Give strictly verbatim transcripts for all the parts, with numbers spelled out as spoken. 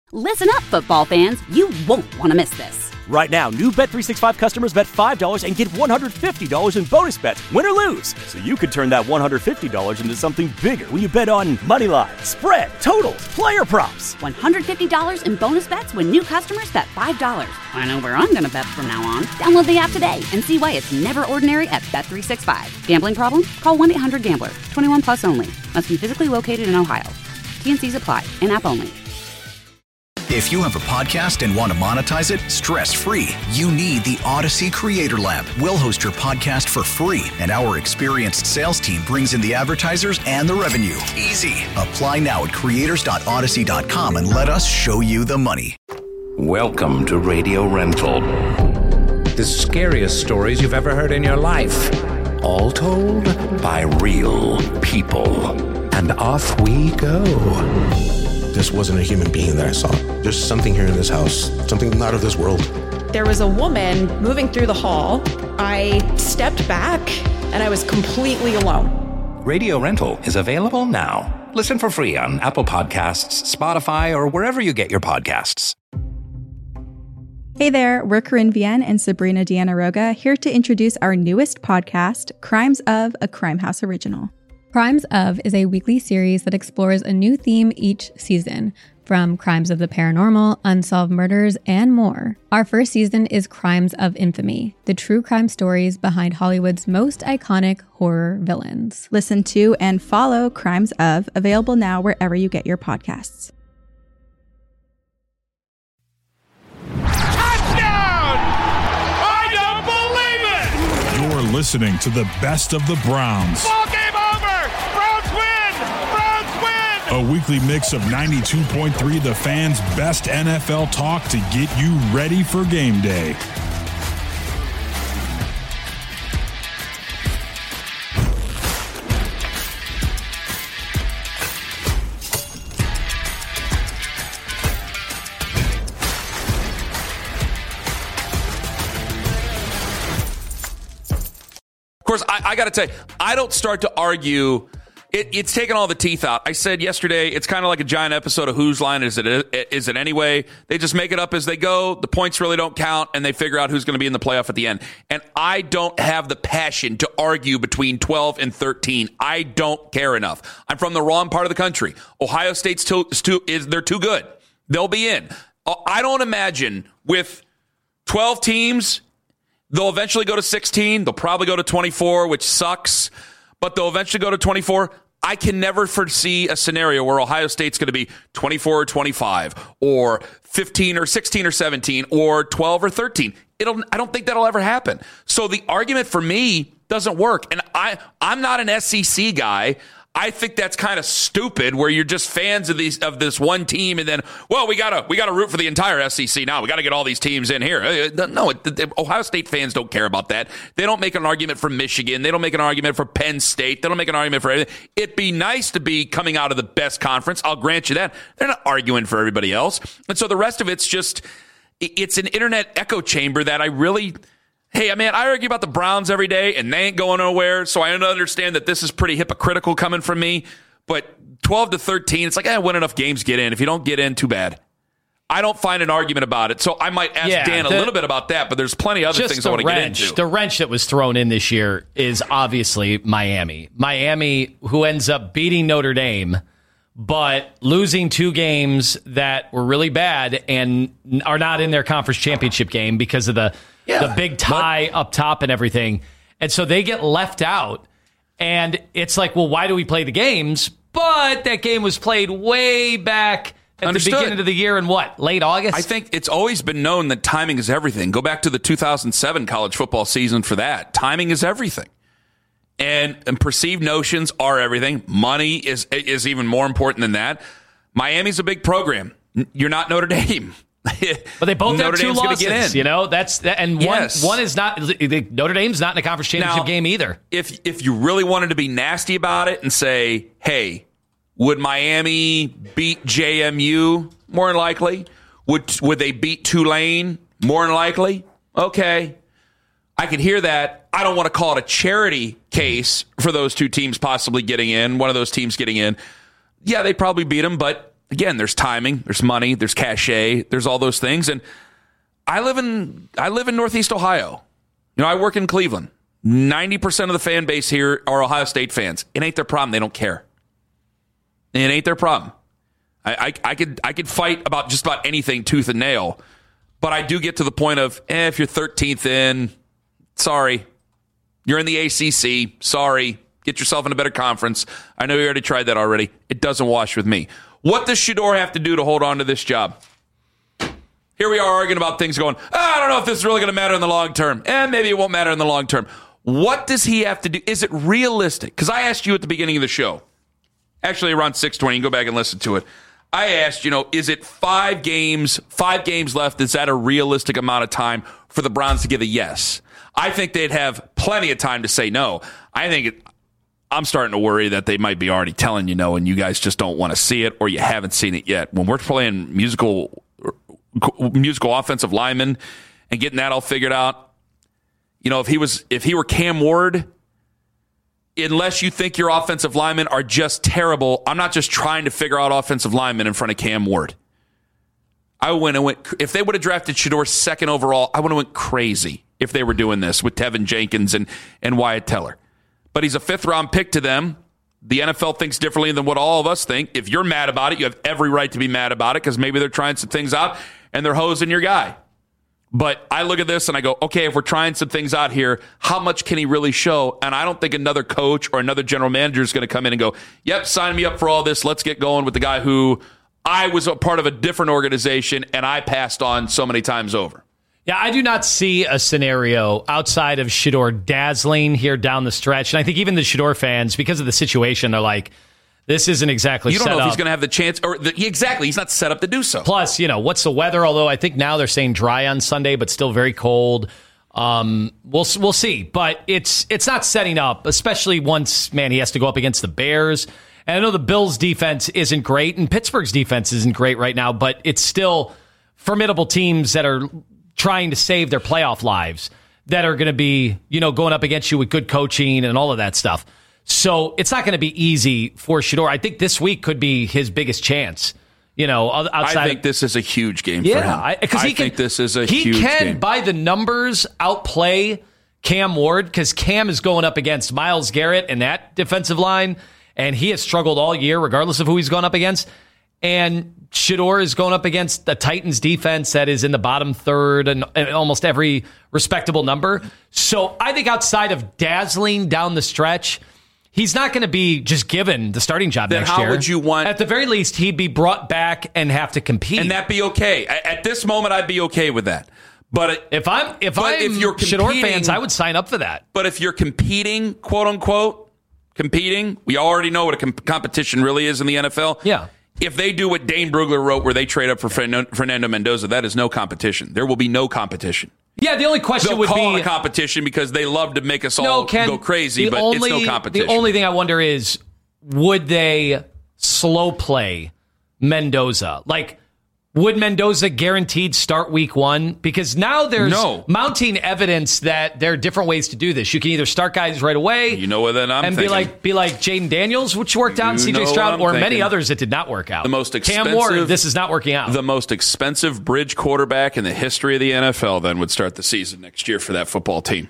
Listen up, football fans. You won't want to miss this. Right now, new Bet three sixty-five customers bet five dollars and get one hundred fifty dollars in bonus bets, win or lose. So you could turn that one hundred fifty dollars into something bigger when you bet on money line, spread, totals, player props. one hundred fifty dollars in bonus bets when new customers bet five dollars. I know where I'm going to bet from now on. Download the app today and see why it's never ordinary at Bet three sixty-five. Gambling problem? Call one eight hundred gambler. twenty-one plus only. Must be physically located in Ohio. T and C's apply. In-app only. If you have a podcast and want to monetize it stress-free, you need the Odyssey Creator Lab. We'll host your podcast for free, and our experienced sales team brings in the advertisers and the revenue. Easy. Apply now at creators dot odyssey dot com and let us show you the money. Welcome to Radio Rental. The scariest stories you've ever heard in your life. All told by real people. And off we go. This wasn't a human being that I saw. There's something here in this house, something not of this world. There was a woman moving through the hall. I stepped back and I was completely alone. Radio Rental is available now. Listen for free on Apple Podcasts, Spotify, or wherever you get your podcasts. Hey there, we're Corinne Vienne and Sabrina Deanna Roga here to introduce our newest podcast, Crimes of, a Crime House original. Crimes of is a weekly series that explores a new theme each season, from crimes of the paranormal, unsolved murders, and more. Our first season is Crimes of Infamy, the true crime stories behind Hollywood's most iconic horror villains. Listen to and follow Crimes of, available now wherever you get your podcasts. Touchdown! I don't believe it! You're listening to the best of the Browns. Ball game over! Browns win! Browns win! A weekly mix of ninety-two point three The Fan's best N F L talk to get you ready for game day. Of course, I, I got to tell you, I don't start to argue. It, it's taken all the teeth out. I said yesterday, it's kind of like a giant episode of Whose Line Is It? Is it Anyway? They just make it up as they go. The points really don't count, and they figure out who's going to be in the playoff at the end. And I don't have the passion to argue between twelve and thirteen. I don't care enough. I'm from the wrong part of the country. Ohio State's too, too is they're too good. They'll be in. I don't imagine with twelve teams, they'll eventually go to sixteen. They'll probably go to twenty-four, which sucks. But they'll eventually go to twenty-four. I can never foresee a scenario where Ohio State's going to be twenty-four or twenty-five or fifteen or sixteen or seventeen or twelve or thirteen. It'll, I don't think that'll ever happen. So the argument for me doesn't work. And I, I'm not an S E C guy. I think that's kind of stupid where you're just fans of these of this one team and then, well, we gotta we gotta root for the entire S E C now. We gotta get all these teams in here. No, the, the Ohio State fans don't care about that. They don't make an argument for Michigan. They don't make an argument for Penn State. They don't make an argument for anything. It'd be nice to be coming out of the best conference. I'll grant you that. They're not arguing for everybody else. And so the rest of it's just, it's an internet echo chamber that I really... Hey, man, I argue about the Browns every day, and they ain't going nowhere, so I understand that this is pretty hypocritical coming from me. But twelve to thirteen, it's like, eh, win enough games, get in. If you don't get in, too bad. I don't find an argument about it, so I might ask yeah, Dan a the, little bit about that, but there's plenty of other things I want to get into. The wrench that was thrown in this year is obviously Miami. Miami, who ends up beating Notre Dame, but losing two games that were really bad and are not in their conference championship game because of the... Yeah, the big tie but, up top and everything. And so they get left out. And it's like, well, why do we play the games? But that game was played way back at understood. the beginning of the year in what? Late August? I think it's always been known that timing is everything. Go back to the two thousand seven college football season for that. Timing is everything. And, and perceived notions are everything. Money is is even more important than that. Miami's a big program. You're not Notre Dame. But they both Notre have two Dame's losses, get in. you know. That's and yes. one one is not Notre Dame's not in a conference championship now, game either. If if you really wanted to be nasty about it and say, hey, would Miami beat J M U? More than likely. Would would they beat Tulane? More than likely. Okay, I can hear that. I don't want to call it a charity case for those two teams possibly getting in. One of those teams getting in. Yeah, they probably beat them, but again, there's timing, there's money, there's cachet, there's all those things. And I live in I live in Northeast Ohio. You know, I work in Cleveland. ninety percent of the fan base here are Ohio State fans. It ain't their problem. They don't care. It ain't their problem. I, I, I could I could fight about just about anything tooth and nail, but I do get to the point of, eh, if you're thirteenth in, sorry. You're in the A C C, sorry. Get yourself in a better conference. I know you already tried that already. It doesn't wash with me. What does Shedeur have to do to hold on to this job? Here we are arguing about things going, oh, I don't know if this is really going to matter in the long term. And maybe it won't matter in the long term. What does he have to do? Is it realistic? Because I asked you at the beginning of the show, actually around six twenty, you can go back and listen to it. I asked, you know, is it five games, five games left? Is that a realistic amount of time for the Browns to give a yes? I think they'd have plenty of time to say no. I think it, I'm starting to worry that they might be already telling you no, and you guys just don't want to see it, or you haven't seen it yet. When we're playing musical musical offensive linemen and getting that all figured out, you know, if he was if he were Cam Ward, unless you think your offensive linemen are just terrible, I'm not just trying to figure out offensive linemen in front of Cam Ward. I went and went. If they would have drafted Shedeur second overall, I would have went crazy if they were doing this with Tevin Jenkins and, and Wyatt Teller. But he's a fifth-round pick to them. The N F L thinks differently than what all of us think. If you're mad about it, you have every right to be mad about it because maybe they're trying some things out and they're hosing your guy. But I look at this and I go, okay, if we're trying some things out here, how much can he really show? And I don't think another coach or another general manager is going to come in and go, yep, sign me up for all this. Let's get going with the guy who I was a part of a different organization and I passed on so many times over. Yeah, I do not see a scenario outside of Shedeur dazzling here down the stretch. And I think even the Shedeur fans, because of the situation, they're like, this isn't exactly set up. You don't know up. if he's going to have the chance. or the, Exactly, he's not set up to do so. Plus, you know, what's the weather? Although I think now they're saying dry on Sunday, but still very cold. Um, we'll we'll see. But it's it's not setting up, especially once, man, he has to go up against the Bears. And I know the Bills' defense isn't great, and Pittsburgh's defense isn't great right now, but it's still formidable teams that are trying to save their playoff lives that are going to be, you know, going up against you with good coaching and all of that stuff. So it's not going to be easy for Shedeur. I think this week could be his biggest chance. You know, outside. I think this is a huge game yeah, for him. I, I he think can, this is a he huge can, game. by the numbers, outplay Cam Ward because Cam is going up against Myles Garrett and that defensive line, and he has struggled all year regardless of who he's gone up against. And Shedeur is going up against the Titans defense that is in the bottom third and, and almost every respectable number. So I think outside of dazzling down the stretch, he's not going to be just given the starting job then next how year. Would you want? At the very least, he'd be brought back and have to compete, and that be okay. At this moment, I'd be okay with that. But if I'm if but I'm if you're Shedeur fans, I would sign up for that. But if you're competing, quote unquote, competing, we already know what a comp- competition really is in the N F L. Yeah. If they do what Dane Brugler wrote, where they trade up for Fernando Mendoza, that is no competition. There will be no competition. Yeah, the only question They'll would call be it a competition because they love to make us no, all Ken, go crazy, but only, it's no competition. The only thing I wonder is, would they slow play Mendoza? Like, would Mendoza guaranteed start week one? Because now there's no. mounting evidence that there are different ways to do this. You can either start guys right away, you know what then I'm and thinking. be like be like Jaden Daniels, which worked out, and C J Stroud, or thinking. many others that did not work out. The most expensive, Cam Ward, this is not working out. The most expensive bridge quarterback in the history of the N F L then would start the season next year for that football team.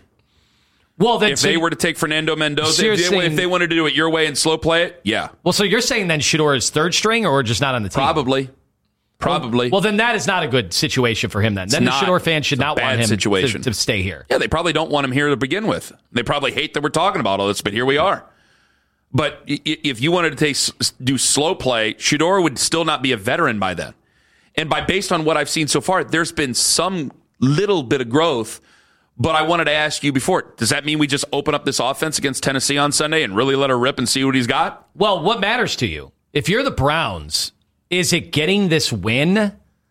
Well, then, if so they were to take Fernando Mendoza, so if, they, saying, if they wanted to do it your way and slow play it, yeah. Well, so you're saying then Shedeur is third string or just not on the team? Probably. Probably. Well, well, then that is not a good situation for him then. It's then not, the Shedeur fans should not want him situation. To, to stay here. Yeah, they probably don't want him here to begin with. They probably hate that we're talking about all this, but here we are. But if you wanted to take, do slow play, Shedeur would still not be a veteran by then. And by based on what I've seen so far, there's been some little bit of growth. But I wanted to ask you before, does that mean we just open up this offense against Tennessee on Sunday and really let her rip and see what he's got? Well, what matters to you? If you're the Browns, is it getting this win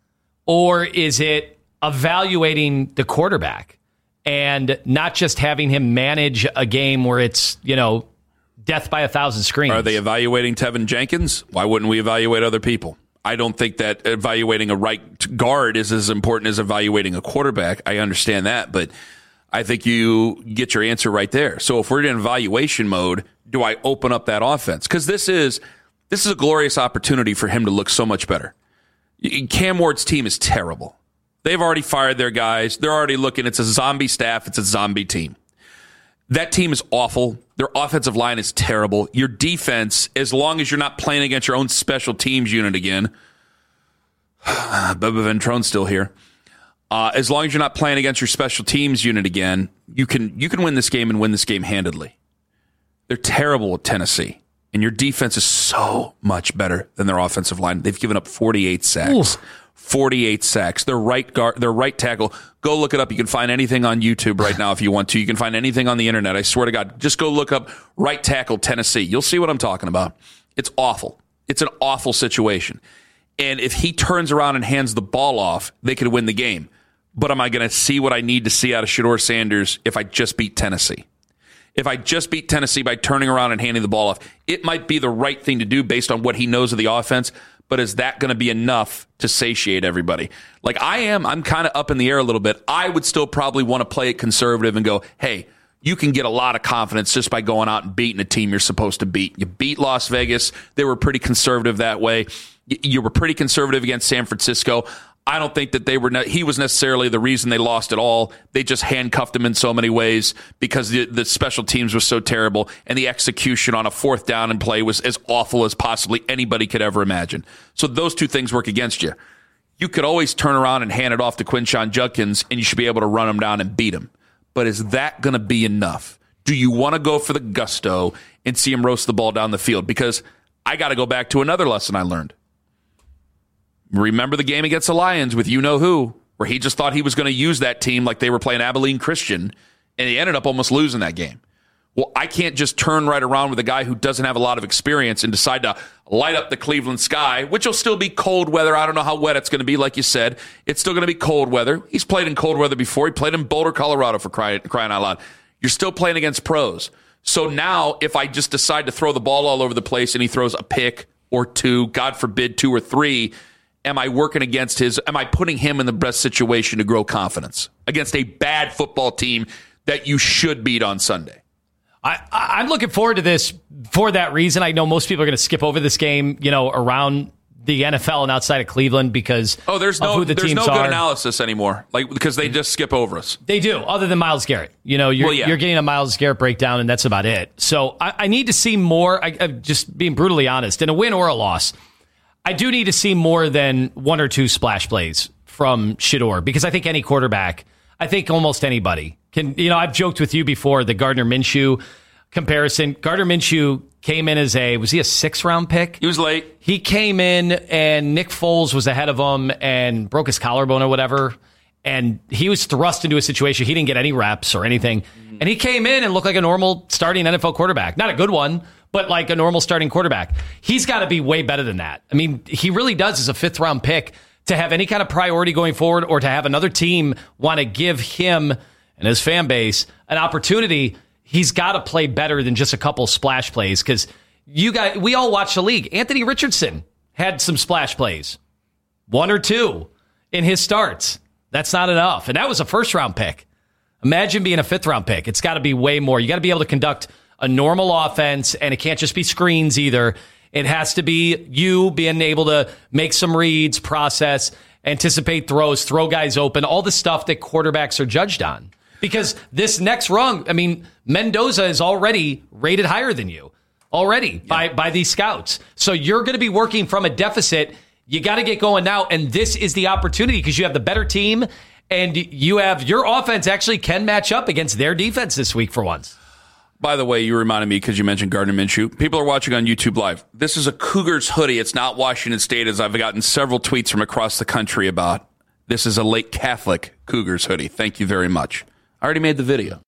or is it evaluating the quarterback and not just having him manage a game where it's, you know, death by a thousand screams? Are they evaluating Tevin Jenkins? Why wouldn't we evaluate other people? I don't think that evaluating a right guard is as important as evaluating a quarterback. I understand that, but I think you get your answer right there. So if we're in evaluation mode, do I open up that offense? Because this is This is a glorious opportunity for him to look so much better. Cam Ward's team is terrible. They've already fired their guys. They're already looking. It's a zombie staff. It's a zombie team. That team is awful. Their offensive line is terrible. Your defense, as long as you're not playing against your own special teams unit again, Bubba Ventrone's still here. Uh, as long as you're not playing against your special teams unit again, you can you can win this game and win this game handedly. They're terrible at Tennessee, and your defense is so much better than their offensive line. They've given up forty-eight sacks. Ooh. forty-eight sacks. Their right guard, their right tackle. Go look it up. You can find anything on YouTube right now if you want to. You can find anything on the internet. I swear to God, just go look up right tackle Tennessee. You'll see what I'm talking about. It's awful. It's an awful situation. And if he turns around and hands the ball off, they could win the game. But am I going to see what I need to see out of Shedeur Sanders if I just beat Tennessee? If I just beat Tennessee by turning around and handing the ball off, it might be the right thing to do based on what he knows of the offense. But is that going to be enough to satiate everybody? Like I am, I'm kind of up in the air a little bit. I would still probably want to play it conservative and go, hey, you can get a lot of confidence just by going out and beating a team you're supposed to beat. You beat Las Vegas. They were pretty conservative that way. You were pretty conservative against San Francisco. I don't think that they were. Ne- he was necessarily the reason they lost at all. They just handcuffed him in so many ways because the, the special teams was so terrible, and the execution on a fourth down and play was as awful as possibly anybody could ever imagine. So those two things work against you. You could always turn around and hand it off to Quinshon Judkins, and you should be able to run him down and beat him. But is that going to be enough? Do you want to go for the gusto and see him roast the ball down the field? Because I got to go back to another lesson I learned. Remember the game against the Lions with you-know-who, where he just thought he was going to use that team like they were playing Abilene Christian, and he ended up almost losing that game. Well, I can't just turn right around with a guy who doesn't have a lot of experience and decide to light up the Cleveland sky, which will still be cold weather. I don't know how wet it's going to be, like you said. It's still going to be cold weather. He's played in cold weather before. He played in Boulder, Colorado, for crying, crying out loud. You're still playing against pros. So now if I just decide to throw the ball all over the place and he throws a pick or two, God forbid, two or three, am I working against his, am I putting him in the best situation to grow confidence against a bad football team that you should beat on Sunday? I, I'm looking forward to this for that reason. I know most people are going to skip over this game, you know, around the N F L and outside of Cleveland because oh, there's no, of who the there's teams no good are. analysis anymore, like because they just skip over us. They do, other than Myles Garrett. You know, you're, well, yeah. you're getting a Myles Garrett breakdown, and that's about it. So I, I need to see more. I, I'm just being brutally honest, in a win or a loss, I do need to see more than one or two splash plays from Shedeur because I think any quarterback, I think almost anybody can. You know, I've joked with you before the Gardner Minshew comparison. Gardner Minshew came in as a, was he a six round pick? He was late. He came in and Nick Foles was ahead of him and broke his collarbone or whatever. And he was thrust into a situation. He didn't get any reps or anything. Mm-hmm. And he came in and looked like a normal starting N F L quarterback. Not a good one, but like a normal starting quarterback. He's got to be way better than that. I mean, he really does as a fifth round pick to have any kind of priority going forward or to have another team want to give him and his fan base an opportunity. He's got to play better than just a couple splash plays because you got, we all watch the league. Anthony Richardson had some splash plays, one or two in his starts. That's not enough. And that was a first round pick. Imagine being a fifth round pick. It's got to be way more. You got to be able to conduct a normal offense, and it can't just be screens either. It has to be you being able to make some reads, process, anticipate throws, throw guys open, all the stuff that quarterbacks are judged on. Because this next rung, I mean, Mendoza is already rated higher than you already yeah. by, by these scouts. So you're going to be working from a deficit. You got to get going now. And this is the opportunity because you have the better team and you have your offense actually can match up against their defense this week for once. By the way, you reminded me because you mentioned Gardner Minshew. People are watching on YouTube Live. This is a Cougars hoodie. It's not Washington State, as I've gotten several tweets from across the country about. This is a Lake Catholic Cougars hoodie. Thank you very much. I already made the video.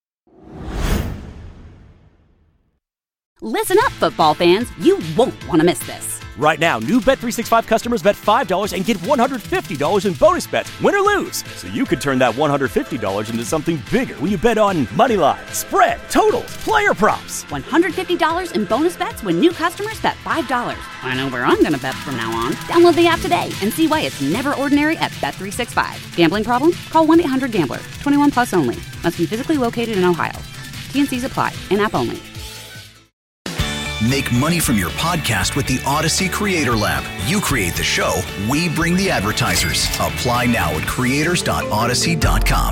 Listen up, football fans. You won't want to miss this. Right now, new Bet three sixty-five customers bet five dollars and get one hundred fifty dollars in bonus bets, win or lose. So you could turn that one hundred fifty dollars into something bigger when you bet on money line, spread, totals, player props. one hundred fifty dollars in bonus bets when new customers bet five dollars. I know where I'm going to bet from now on. Download the app today and see why it's never ordinary at Bet three sixty-five. Gambling problem? Call one eight hundred gambler. twenty-one plus only. Must be physically located in Ohio. T and C's apply. In-app only. Make money from your podcast with the Odyssey Creator Lab. You create the show, we bring the advertisers. Apply now at creators dot odyssey dot com.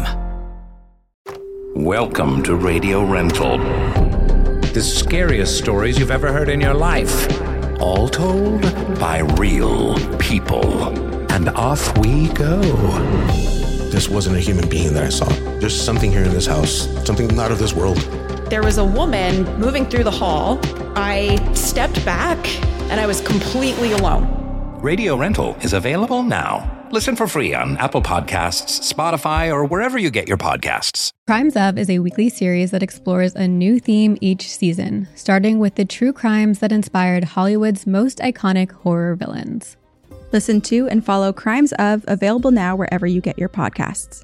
Welcome to Radio Rental. The scariest stories you've ever heard in your life. All told by real people. And off we go. This wasn't a human being that I saw. There's something here in this house, something not of this world. There was a woman moving through the hall. I stepped back and I was completely alone. Radio Rental is available now. Listen for free on Apple Podcasts, Spotify, or wherever you get your podcasts. Crimes Of is a weekly series that explores a new theme each season, starting with the true crimes that inspired Hollywood's most iconic horror villains. Listen to and follow Crimes Of, available now wherever you get your podcasts.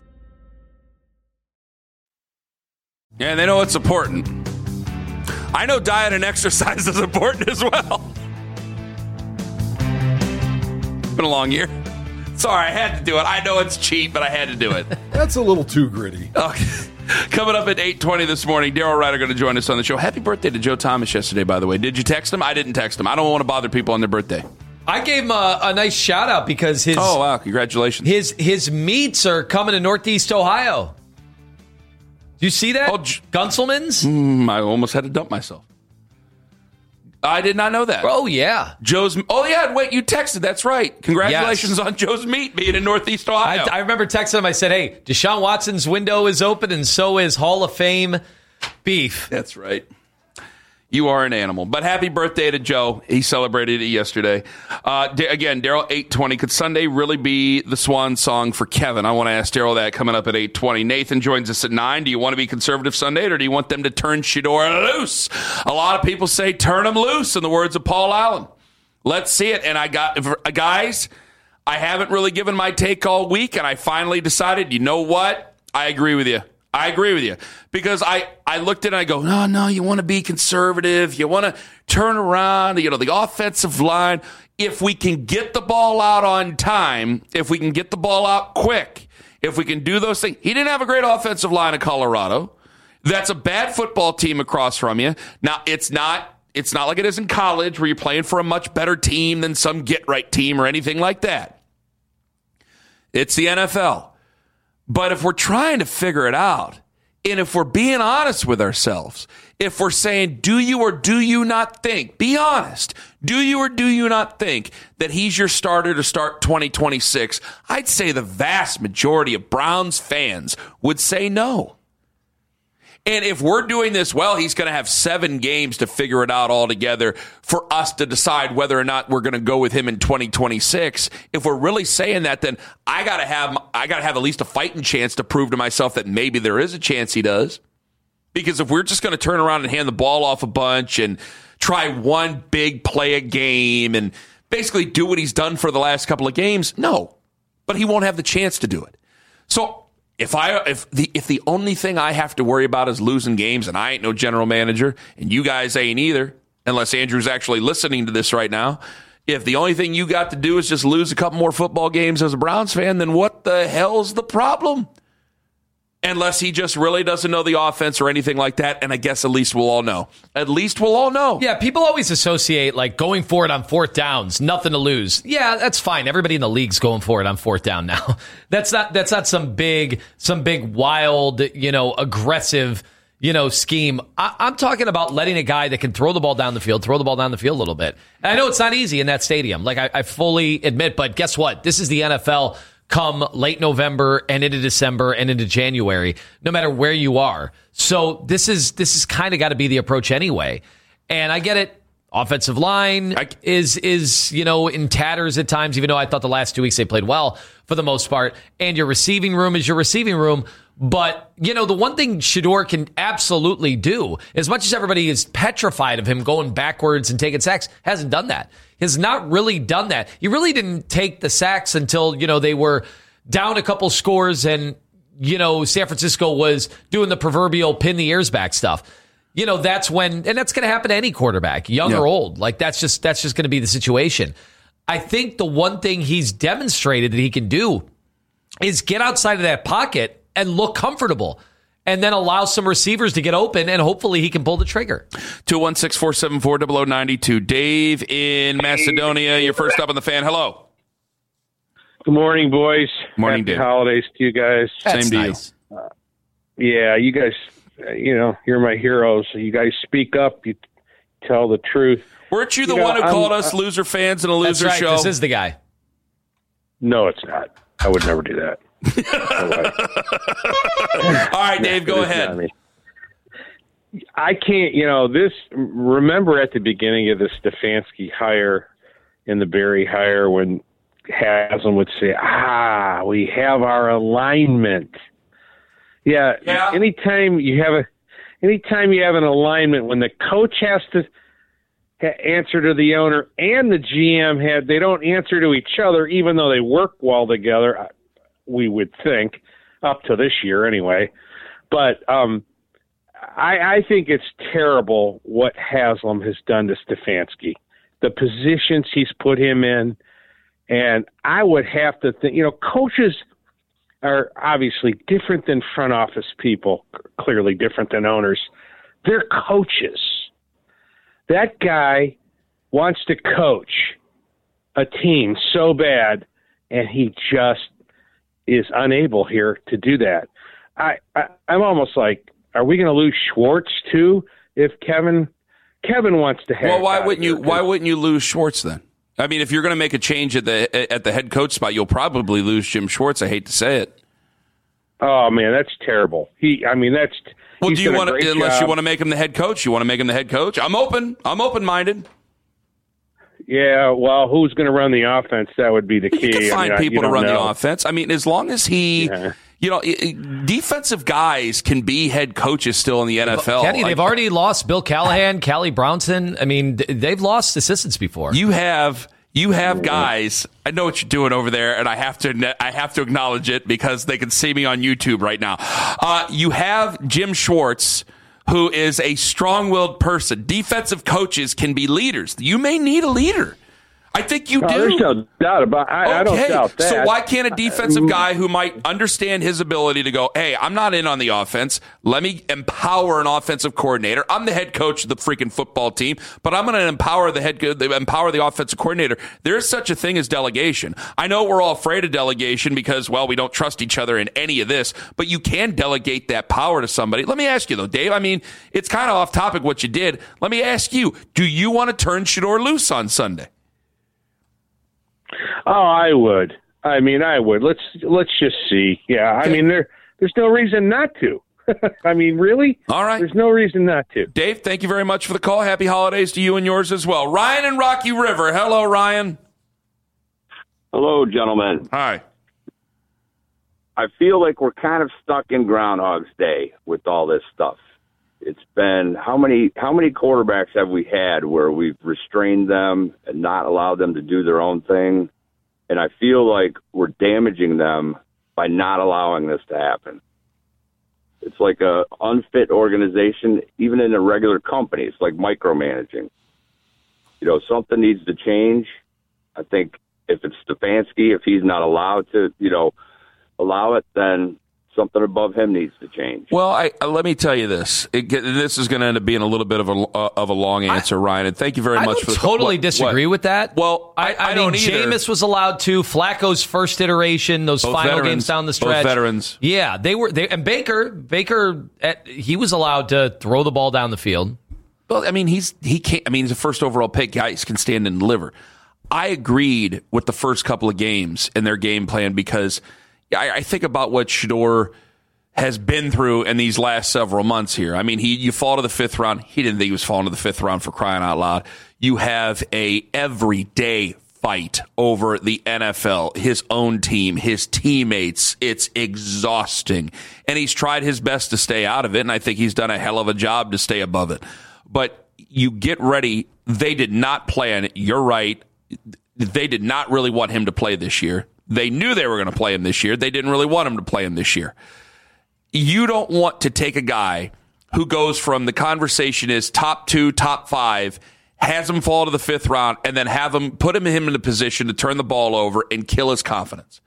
Yeah, they know it's important. I know diet and exercise is important as well. It's been a long year. Sorry, I had to do it. I know it's cheap, but I had to do it. That's a little too gritty. Okay. Coming up at eight twenty this morning, Daryl Ryder going to join us on the show. Happy birthday to Joe Thomas yesterday, by the way. Did you text him? I didn't text him. I don't want to bother people on their birthday. I gave him a, a nice shout out because his oh wow, congratulations. His his meats are coming to Northeast Ohio. Do you see that? Oh, J- Gunselman's? Mm, I almost had to dump myself. I did not know that. Oh, yeah. Joe's. Oh, yeah. Wait, you texted. That's right. Congratulations yes. on Joe's Meat being in Northeast Ohio. I, I remember texting him. I said, hey, Deshaun Watson's window is open, and so is Hall of Fame beef. That's right. You are an animal. But happy birthday to Joe. He celebrated it yesterday. Uh, D- again, Daryl, eight twenty. Could Sunday really be the swan song for Kevin? I want to ask Daryl that coming up at eight twenty. Nathan joins us at nine. Do you want to be conservative Sunday, or do you want them to turn Shedeur loose? A lot of people say turn him loose, in the words of Paul Allen. Let's see it. And I got, guys, I haven't really given my take all week, and I finally decided, you know what? I agree with you. I agree with you, because I, I looked at it and I go, no, no, you want to be conservative. You want to turn around, you know, the offensive line. If we can get the ball out on time, if we can get the ball out quick, if we can do those things. He didn't have a great offensive line in Colorado. That's a bad football team across from you. Now, it's not, it's not like it is in college where you're playing for a much better team than some get-right team or anything like that. It's the N F L. But if we're trying to figure it out, and if we're being honest with ourselves, if we're saying, do you or do you not think, be honest, do you or do you not think that he's your starter to start twenty twenty-six? I'd say the vast majority of Browns fans would say no. And if we're doing this well, he's going to have seven games to figure it out all together for us to decide whether or not we're going to go with him in twenty twenty-six. If we're really saying that, then I got to have I got to have at least a fighting chance to prove to myself that maybe there is a chance he does. Because if we're just going to turn around and hand the ball off a bunch and try one big play a game and basically do what he's done for the last couple of games, no. But he won't have the chance to do it. So If I if the if the only thing I have to worry about is losing games, and I ain't no general manager, and you guys ain't either, unless Andrew's actually listening to this right now, if the only thing you got to do is just lose a couple more football games as a Browns fan, then what the hell's the problem? Unless he just really doesn't know the offense or anything like that, and I guess at least we'll all know. At least we'll all know. Yeah, people always associate, like, going for it on fourth downs, nothing to lose. Yeah, that's fine. Everybody in the league's going for it on fourth down now. That's not that's not some big, some big wild, you know, aggressive, you know, scheme. I, I'm talking about letting a guy that can throw the ball down the field, throw the ball down the field a little bit. And I know it's not easy in that stadium. Like, I, I fully admit, but guess what? This is the N F L. Come late November and into December and into January, no matter where you are. So this is this is kind of got to be the approach anyway. And I get it. Offensive line I, is is you know in tatters at times, even though I thought the last two weeks they played well for the most part. And your receiving room is your receiving room. But, you know, the one thing Shedeur can absolutely do, as much as everybody is petrified of him going backwards and taking sacks, hasn't done that. Has not really done that. He really didn't take the sacks until, you know, they were down a couple scores and, you know, San Francisco was doing the proverbial pin the ears back stuff. You know, that's when, and that's going to happen to any quarterback, young yeah. or old. Like, that's just, that's just going to be the situation. I think the one thing he's demonstrated that he can do is get outside of that pocket and look comfortable. and then allow some receivers to get open, and hopefully he can pull the trigger. two one six, four seven four, zero zero nine two. Dave in Macedonia, you're first up on the Fan. Hello. Good morning, boys. Morning, Happy Dave. holidays to you guys. That's Same to nice. you. Uh, yeah, you guys, uh, you know, you're my heroes. You guys speak up. You tell the truth. Weren't you the You know, one who I'm- called us uh, loser fans and a loser That's right. show? This is the guy. No, it's not. I would never do that. All right, Dave, go It's ahead. not me. I can't, you know, this, remember at the beginning of the Stefanski hire and the Barry hire when Haslam would say, ah, we have our alignment. Yeah, Yeah. anytime you have a, anytime you have an alignment, when the coach has to ha- answer to the owner and the G M had, they don't answer to each other, even though they work well together, uh, we would think, up to this year anyway. But um, I, I think it's terrible what Haslam has done to Stefanski, the positions he's put him in. And I would have to think, you know, coaches are obviously different than front office people, clearly different than owners. They're coaches. That guy wants to coach a team so bad, and he just is unable here to do that. I, I I'm almost like, are we going to lose Schwartz too? If Kevin Kevin wants to have, Well, why wouldn't you? Why wouldn't you lose Schwartz then? I mean, if you're going to make a change at the at the head coach spot, you'll probably lose Jim Schwartz. I hate to say it. Oh man, that's terrible. He, I mean, that's. Well, he's do you done a want to? great Unless job. you want to make him the head coach, you want to make him the head coach. I'm open. I'm open minded. Yeah, well, who's going to run the offense? That would be the key. You can I find mean, I- you people to don't run know. the offense. I mean, as long as he, Yeah. you know, i- i- defensive guys can be head coaches still in the N F L. Kenny, they've Like, already lost Bill Callahan, Callie Brownson. I mean, th- they've lost assistants before. You have you have guys. I know what you're doing over there, and I have to I have to acknowledge it because they can see me on YouTube right now. Uh, you have Jim Schwartz, who is a strong-willed person. Defensive coaches can be leaders. You may need a leader. I think you No, do. there's no doubt about. I, I don't Okay, doubt that. so why can't a defensive guy who might understand his ability to go, hey, I'm not in on the offense. Let me empower an offensive coordinator. I'm the head coach of the freaking football team, but I'm going to empower the head, empower the offensive coordinator. There is such a thing as delegation. I know we're all afraid of delegation because, well, we don't trust each other in any of this, but you can delegate that power to somebody. Let me ask you though, Dave. I mean, it's kind of off topic what you did. Let me ask you: do you want to turn Shedeur loose on Sunday? Oh, I would. I mean, I would. Let's let's just see. Yeah, I mean, there there's no reason not to. I mean, really? All right. There's no reason not to. Dave, thank you very much for the call. Happy holidays to you and yours as well. Ryan in Rocky River. Hello, Ryan. Hello, gentlemen. Hi. I feel like we're kind of stuck in Groundhog's Day with all this stuff. It's been how many how many quarterbacks have we had where we've restrained them and not allowed them to do their own thing? And I feel like we're damaging them by not allowing this to happen. It's like a unfit organization, even in a regular company. It's like micromanaging. You know, something needs to change. I think if it's Stefanski, if he's not allowed to, you know, allow it, then something above him needs to change. Well, I, uh, let me tell you this. It, get- this is going to end up being a little bit of a uh, of a long answer, Ryan. And thank you very I much don't for the totally what- disagree what? with that. Well, I, I, I, I mean, don't either. Jameis was allowed to. Flacco's first iteration, those Both final veterans. games down the Both stretch. veterans. Yeah, they were. They, and Baker, Baker, at, he was allowed to throw the ball down the field. Well, I mean, he's he can't. I mean, he's a first overall pick. Guys can stand and deliver. I agreed with the first couple of games in their game plan because I, I think about what Shedeur has been through in these last several months here. I mean, he you fall to the fifth round. He didn't think he was falling to the fifth round for crying out loud. You have a everyday fight over the N F L, his own team, his teammates. It's exhausting. And he's tried his best to stay out of it, and I think he's done a hell of a job to stay above it. But you get ready. They did not plan it. You're right. They did not really want him to play this year. They knew they were going to play him this year. They didn't really want him to play him this year. You don't want to take a guy who goes from the conversation is top two, top five, has him fall to the fifth round, and then have him put him him in a position to turn the ball over and kill his confidence.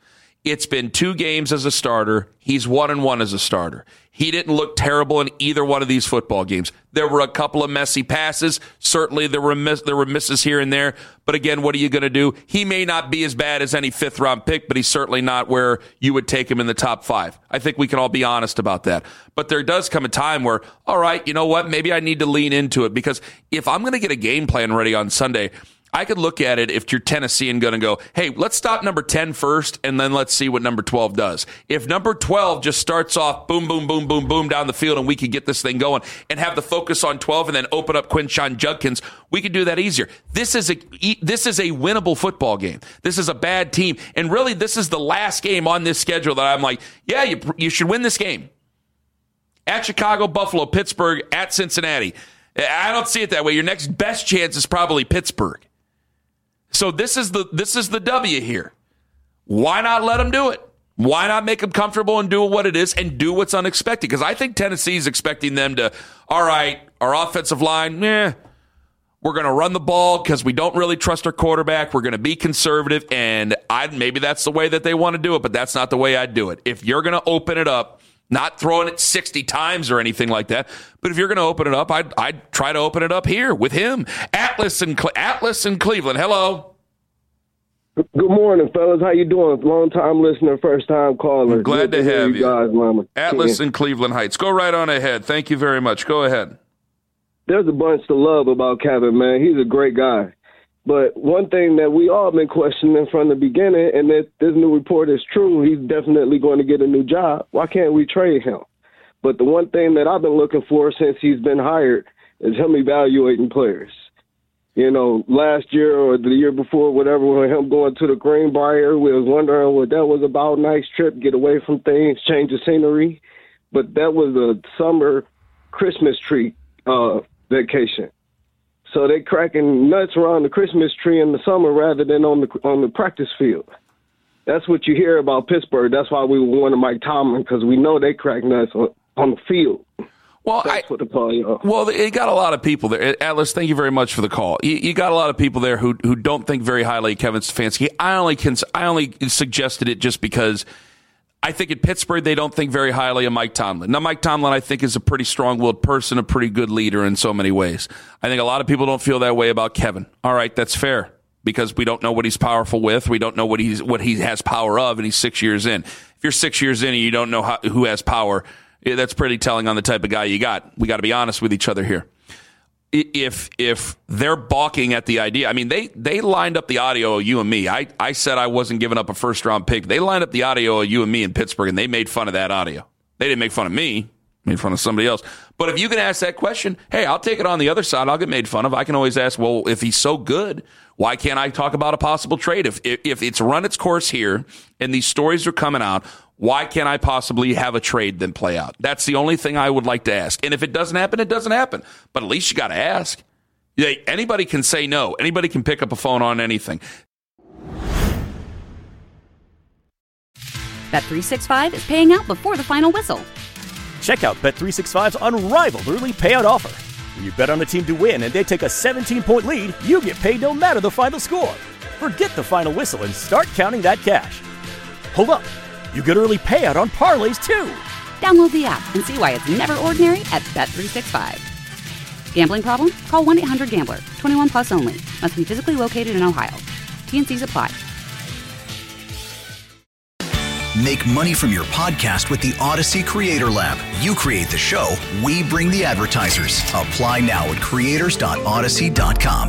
It's been two games as a starter. He's one and one as a starter. He didn't look terrible in either one of these football games. There were a couple of messy passes. Certainly there were miss, there were misses here and there. But again, what are you going to do? He may not be as bad as any fifth round pick, but he's certainly not where you would take him in the top five. I think we can all be honest about that. But there does come a time where, all right, you know what? Maybe I need to lean into it, because if I'm going to get a game plan ready on Sunday, I could look at it if you're Tennessee and going to go, hey, let's stop number ten first, and then let's see what number twelve does. If number twelve just starts off boom, boom, boom, boom, boom down the field, and we could get this thing going and have the focus on twelve and then open up Quinshon Judkins, we could do that easier. This is a this is a winnable football game. This is a bad team. And really, this is the last game on this schedule that I'm like, yeah, you, you should win this game. At Chicago, Buffalo, Pittsburgh, at Cincinnati. I don't see it that way. Your next best chance is probably Pittsburgh. So this is the this is the W here. Why not let them do it? Why not make them comfortable and do what it is and do what's unexpected? Because I think Tennessee's expecting them to, all right, our offensive line, eh, we're going to run the ball because we don't really trust our quarterback. We're going to be conservative, and I maybe that's the way that they want to do it, but that's not the way I'd do it. If you're going to open it up, not throwing it sixty times or anything like that, but if you're going to open it up, I'd, I'd try to open it up here with him. Atlas and Cle- Atlas and Cleveland. Hello. Good morning, fellas. How you doing? Long time listener, first time caller. I'm glad Good to have you you. guys, Mama. Atlas Yeah. and Cleveland Heights. Go right on ahead. Thank you very much. Go ahead. There's a bunch to love about Kevin, man. He's a great guy. But one thing that we all been questioning from the beginning, and that this new report is true, he's definitely going to get a new job. Why can't we trade him? But the one thing that I've been looking for since he's been hired is him evaluating players. You know, last year or the year before, whatever, with him going to the Greenbrier, we was wondering what that was about. Nice trip, get away from things, change the scenery. But that was a summer Christmas tree uh, vacation. So they cracking nuts around the Christmas tree in the summer rather than on the on the practice field. That's what you hear about Pittsburgh. That's why we wanted Mike Tomlin, because we know they crack nuts on, on the field. Well, That's I, what the call, y'all. Well, you got a lot of people there. Atlas, thank you very much for the call. You, you got a lot of people there who who don't think very highly of Kevin Stefanski. I only can I only suggested it just because I think in Pittsburgh they don't think very highly of Mike Tomlin. Now, Mike Tomlin, I think, is a pretty strong-willed person, a pretty good leader in so many ways. I think a lot of people don't feel that way about Kevin. All right, that's fair, because we don't know what he's powerful with. We don't know what he's what he has power of, and he's six years in. If you're six years in and you don't know how, who has power, that's pretty telling on the type of guy you got. We got to be honest with each other here. If if they're balking at the idea, I mean, they they lined up the audio of you and me. I, I said I wasn't giving up a first round pick. They lined up the audio of you and me in Pittsburgh, and they made fun of that audio. They didn't make fun of me, made fun of somebody else. But if you can ask that question, hey, I'll take it on the other side. I'll get made fun of. I can always ask, well, if he's so good, why can't I talk about a possible trade? If if, if it's run its course here and these stories are coming out, why can't I possibly have a trade then play out? That's the only thing I would like to ask. And if it doesn't happen, it doesn't happen. But at least you got to ask. Yeah, anybody can say no. Anybody can pick up a phone on anything. Bet three sixty-five is paying out before the final whistle. Check out Bet three sixty-five's unrivaled early payout offer. When you bet on a team to win and they take a seventeen-point lead, you get paid no matter the final score. Forget the final whistle and start counting that cash. Hold up. You get early payout on parlays, too. Download the app and see why it's never ordinary at Bet three sixty-five. Gambling problem? Call one eight hundred gambler. twenty-one plus only. Must be physically located in Ohio. T N Cs apply. Make money from your podcast with the Odyssey Creator Lab. You create the show, we bring the advertisers. Apply now at creators dot odyssey dot com.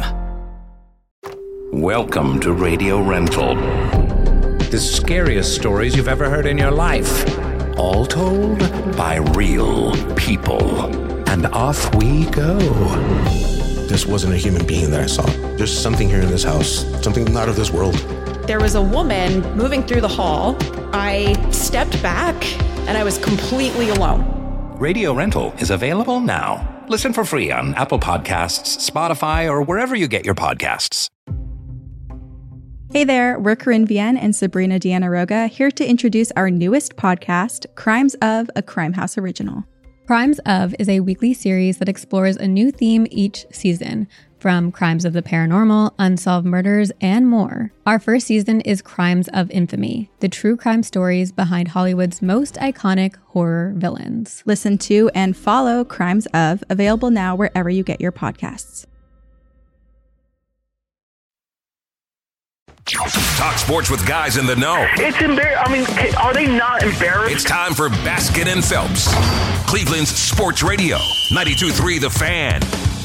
Welcome to Radio Rental. The scariest stories you've ever heard in your life. All told by real people. And off we go. This wasn't a human being that I saw. There's something here in this house, something not of this world. There was a woman moving through the hall. I stepped back and I was completely alone. Radio Rental is available now. Listen for free on Apple Podcasts, Spotify, or wherever you get your podcasts. Hey there, we're Corinne Vienne and Sabrina Deanna Roga, here to introduce our newest podcast, Crimes of, a Crimehouse Original. Crimes of is a weekly series that explores a new theme each season, from crimes of the paranormal, unsolved murders, and more. Our first season is Crimes of Infamy, the true crime stories behind Hollywood's most iconic horror villains. Listen to and follow Crimes of, available now wherever you get your podcasts. Talk sports with guys in the know. It's embarrassing. I mean, are they not embarrassed? It's time for Baskin and Phelps, Cleveland's sports radio, ninety-two point three The Fan.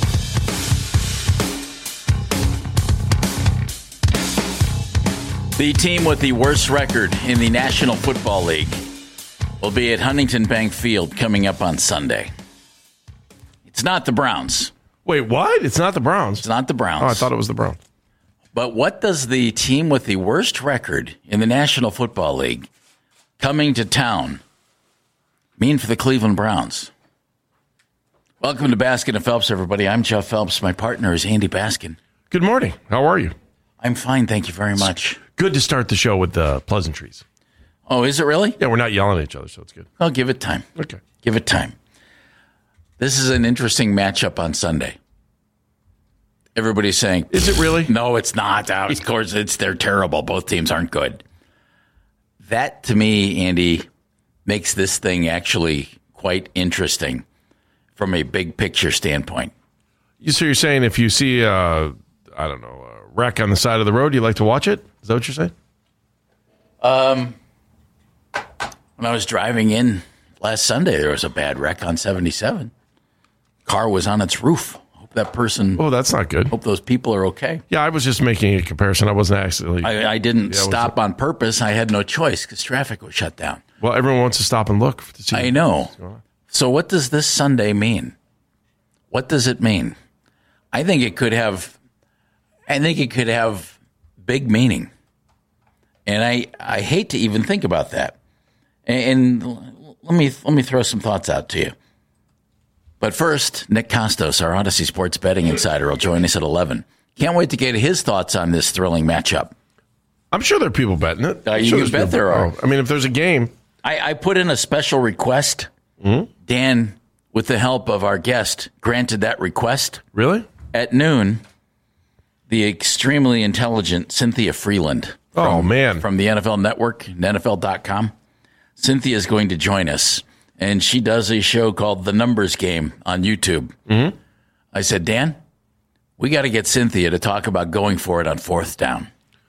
The team with the worst record in the National Football League will be at Huntington Bank Field coming up on Sunday. It's not the Browns. Wait, what? It's not the Browns? It's not the Browns. Oh, I thought it was the Browns. But what does the team with the worst record in the National Football League coming to town mean for the Cleveland Browns? Welcome to Baskin and Phelps, everybody. I'm Jeff Phelps. My partner is Andy Baskin. Good morning. How are you? I'm fine, thank you very much. Good to start the show with the uh, pleasantries. Oh, is it really? Yeah, we're not yelling at each other, so it's good. I'll give it time. Okay. Give it time. This is an interesting matchup on Sunday. Everybody's saying, is it really? No, it's not. Of course, it's they're terrible. Both teams aren't good. That, to me, Andy, makes this thing actually quite interesting from a big picture standpoint. So you're saying if you see, uh, I don't know, a wreck on the side of the road, you like to watch it? Is that what you're saying? Um, when I was driving in last Sunday, there was a bad wreck on seventy-seven. Car was on its roof. That person. Oh, that's not good. Hope those people are okay. Yeah, I was just making a comparison. I wasn't actually. I, I didn't yeah, stop on purpose. I had no choice because traffic was shut down. Well, everyone wants to stop and look to see. I know. So, what does this Sunday mean? What does it mean? I think it could have. I think it could have big meaning, and I I hate to even think about that. And, and let me let me throw some thoughts out to you. But first, Nick Costos, our Odyssey Sports Betting Insider, will join us at eleven. Can't wait to get his thoughts on this thrilling matchup. I'm sure there are people betting it. Uh, you sure can bet there are. I mean, if there's a game. I, I put in a special request. Mm-hmm. Dan, with the help of our guest, granted that request. Really? At noon, the extremely intelligent Cynthia Freeland. From, oh, man. From the N F L Network, N F L dot com. Cynthia is going to join us. And she does a show called The Numbers Game on YouTube. Mm-hmm. I said, Dan, we got to get Cynthia to talk about going for it on fourth down.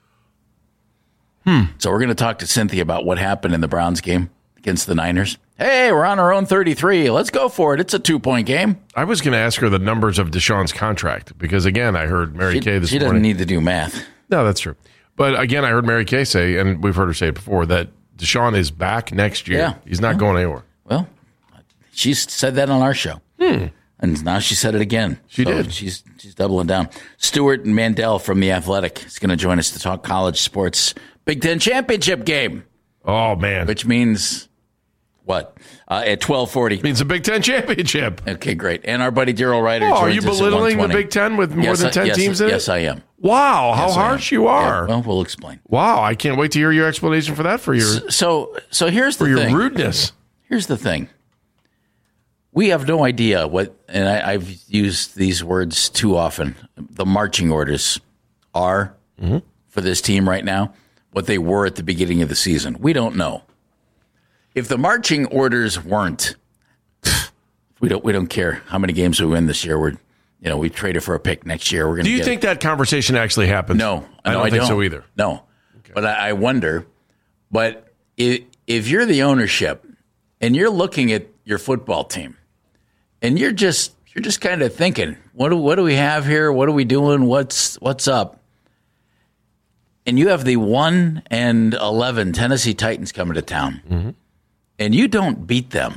Hmm. So we're going to talk to Cynthia about what happened in the Browns game against the Niners. Hey, we're on our own thirty-three. Let's go for it. It's a two-point game. I was going to ask her the numbers of Deshaun's contract because, again, I heard Mary she, Kay this she morning. She doesn't need to do math. No, that's true. But, again, I heard Mary Kay say, and we've heard her say it before, that Deshaun is back next year. Yeah. He's not yeah. going anywhere. Well, she's said that on our show. Hmm. And now she said it again. She so did. She's she's doubling down. Stuart Mandel from The Athletic is going to join us to talk college sports Big Ten championship game. Oh, man. Which means what? Uh, at twelve forty. Means a Big Ten championship. Okay, great. And our buddy Daryl Ryder oh, joins are you us belittling at the Big Ten with more yes, than ten yes, teams in yes, it? Yes, I am. Wow, how yes, harsh you are. Yeah, well, we'll explain. Wow, I can't wait to hear your explanation for that for your So, so, so here's the for thing. your rudeness. Here's the thing. We have no idea what, and I, I've used these words too often, the marching orders are mm-hmm. for this team right now, what they were at the beginning of the season. We don't know. If the marching orders weren't, we don't we don't care how many games we win this year. We're, you know, we traded for a pick next year. We're going. Do you get think it. that conversation actually happened? No, I no, don't I think don't. so either. No, okay. But I, I wonder. But if, if you're the ownership and you're looking at your football team, and you're just you're just kind of thinking, what do what do we have here? What are we doing? What's what's up? And you have the one and eleven Tennessee Titans coming to town, mm-hmm. and you don't beat them.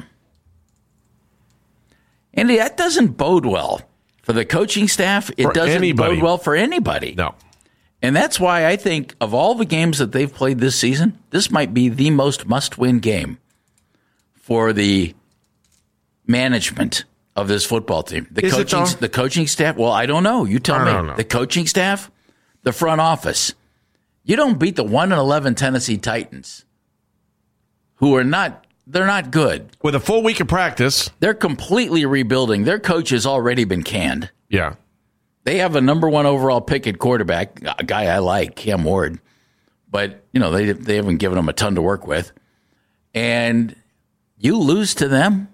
And that doesn't bode well for the coaching staff. It for doesn't anybody. bode well for anybody. No. And that's why I think of all the games that they've played this season, this might be the most must-win game for the management of this football team. The Is it coaching, though? the coaching staff. Well, I don't know. You tell I me. don't know. The coaching staff, the front office. You don't beat the one and eleven Tennessee Titans, who are not They're not good. With a full week of practice. They're completely rebuilding. Their coach has already been canned. Yeah. They have a number one overall pick at quarterback, a guy I like, Cam Ward. But, you know, they they haven't given him a ton to work with. And you lose to them?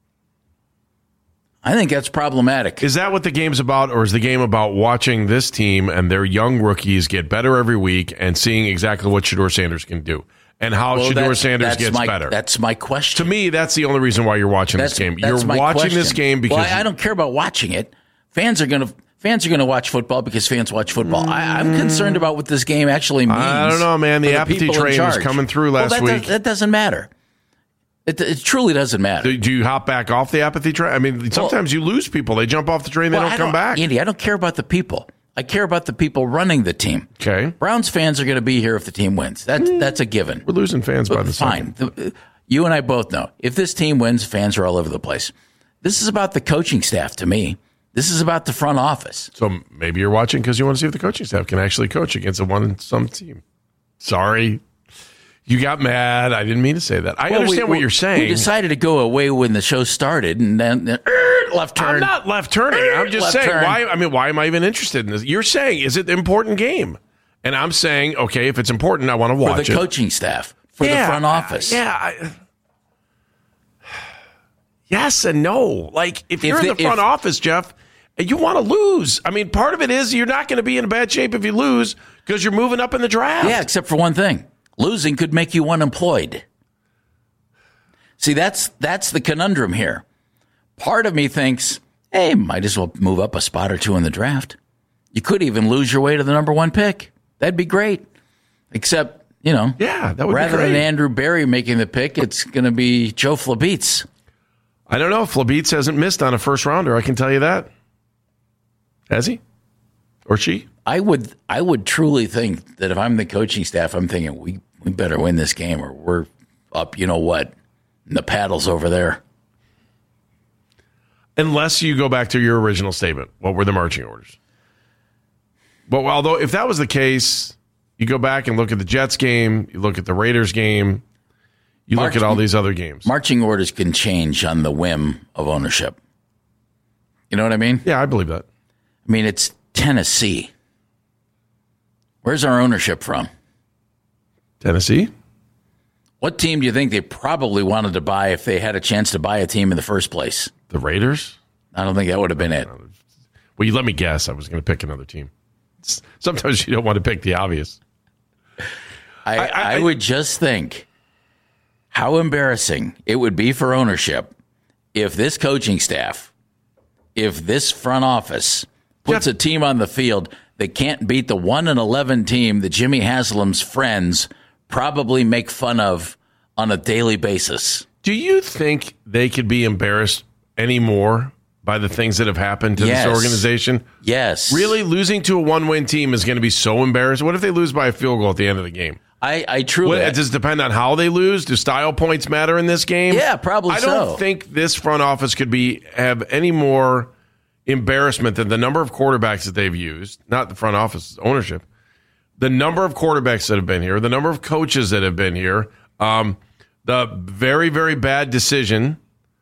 I think that's problematic. Is that what the game's about, or is the game about watching this team and their young rookies get better every week and seeing exactly what Shedeur Sanders can do and how well, Shedeur Sanders gets my, better? That's my question. To me, that's the only reason why you're watching that's, this game. That's You're my watching question. this game because... Well, I, I don't care about watching it. Fans are going to... Fans are going to watch football because fans watch football. Mm. I, I'm concerned about what this game actually means. I don't know, man. The apathy the train was coming through last well, that week. Does, that doesn't matter. It, it truly doesn't matter. Do, do you hop back off the apathy train? I mean, sometimes well, you lose people. They jump off the train, they well, don't I come don't, back. Andy, I don't care about the people. I care about the people running the team. Okay. Browns fans are going to be here if the team wins. That's mm. that's a given. We're losing fans but by the fine. second. The, you and I both know if this team wins, fans are all over the place. This is about the coaching staff to me. This is about the front office. So maybe you're watching because you want to see if the coaching staff can actually coach against a one-some team. Sorry. You got mad. I didn't mean to say that. I well, understand we, what you're saying. We decided to go away when the show started, and then uh, left turn. I'm not left turning. I'm just saying, turn. why? I mean, why am I even interested in this? You're saying, is it an important game? And I'm saying, okay, if it's important, I want to watch it. For the it. coaching staff, for yeah, the front office. Yeah. I, yes and no. Like, if, if you're the, in the front if, office, Jeff, you want to lose. I mean, part of it is you're not going to be in bad shape if you lose because you're moving up in the draft. Yeah, except for one thing. Losing could make you unemployed. See, that's that's the conundrum here. Part of me thinks, hey, might as well move up a spot or two in the draft. You could even lose your way to the number one pick. That'd be great. Except, you know, yeah, that would rather be great. than Andrew Berry making the pick, it's going to be Joe Flabitz. I don't know. Flabitz hasn't missed on a first rounder. I can tell you that. Has he? Or she? I would I would truly think that if I'm the coaching staff, I'm thinking we, we better win this game or we're up, you know what, and the paddle's over there. Unless you go back to your original statement. What were the marching orders? But although if that was the case, you go back and look at the Jets game, you look at the Raiders game, you March, look at all these other games. Marching orders can change on the whim of ownership. You know what I mean? Yeah, I believe that. I mean, it's Tennessee. Where's our ownership from? Tennessee. What team do you think they probably wanted to buy if they had a chance to buy a team in the first place? The Raiders? I don't think that would have been it. Well, you let me guess. I was going to pick another team. Sometimes you don't want to pick the obvious. I, I, I, I would just think how embarrassing it would be for ownership if this coaching staff, if this front office puts Jeff, a team on the field that can't beat the one and eleven team that Jimmy Haslam's friends probably make fun of on a daily basis. Do you think they could be embarrassed anymore by the things that have happened to yes. this organization? Yes. Really, losing to a one-win team is going to be so embarrassing. What if they lose by a field goal at the end of the game? I, I truly... What, does it depend on how they lose? Do style points matter in this game? Yeah, probably I so. I don't think this front office could be have any more embarrassment than the number of quarterbacks that they've used, not the front office ownership, the number of quarterbacks that have been here, the number of coaches that have been here, um, the very, very bad decision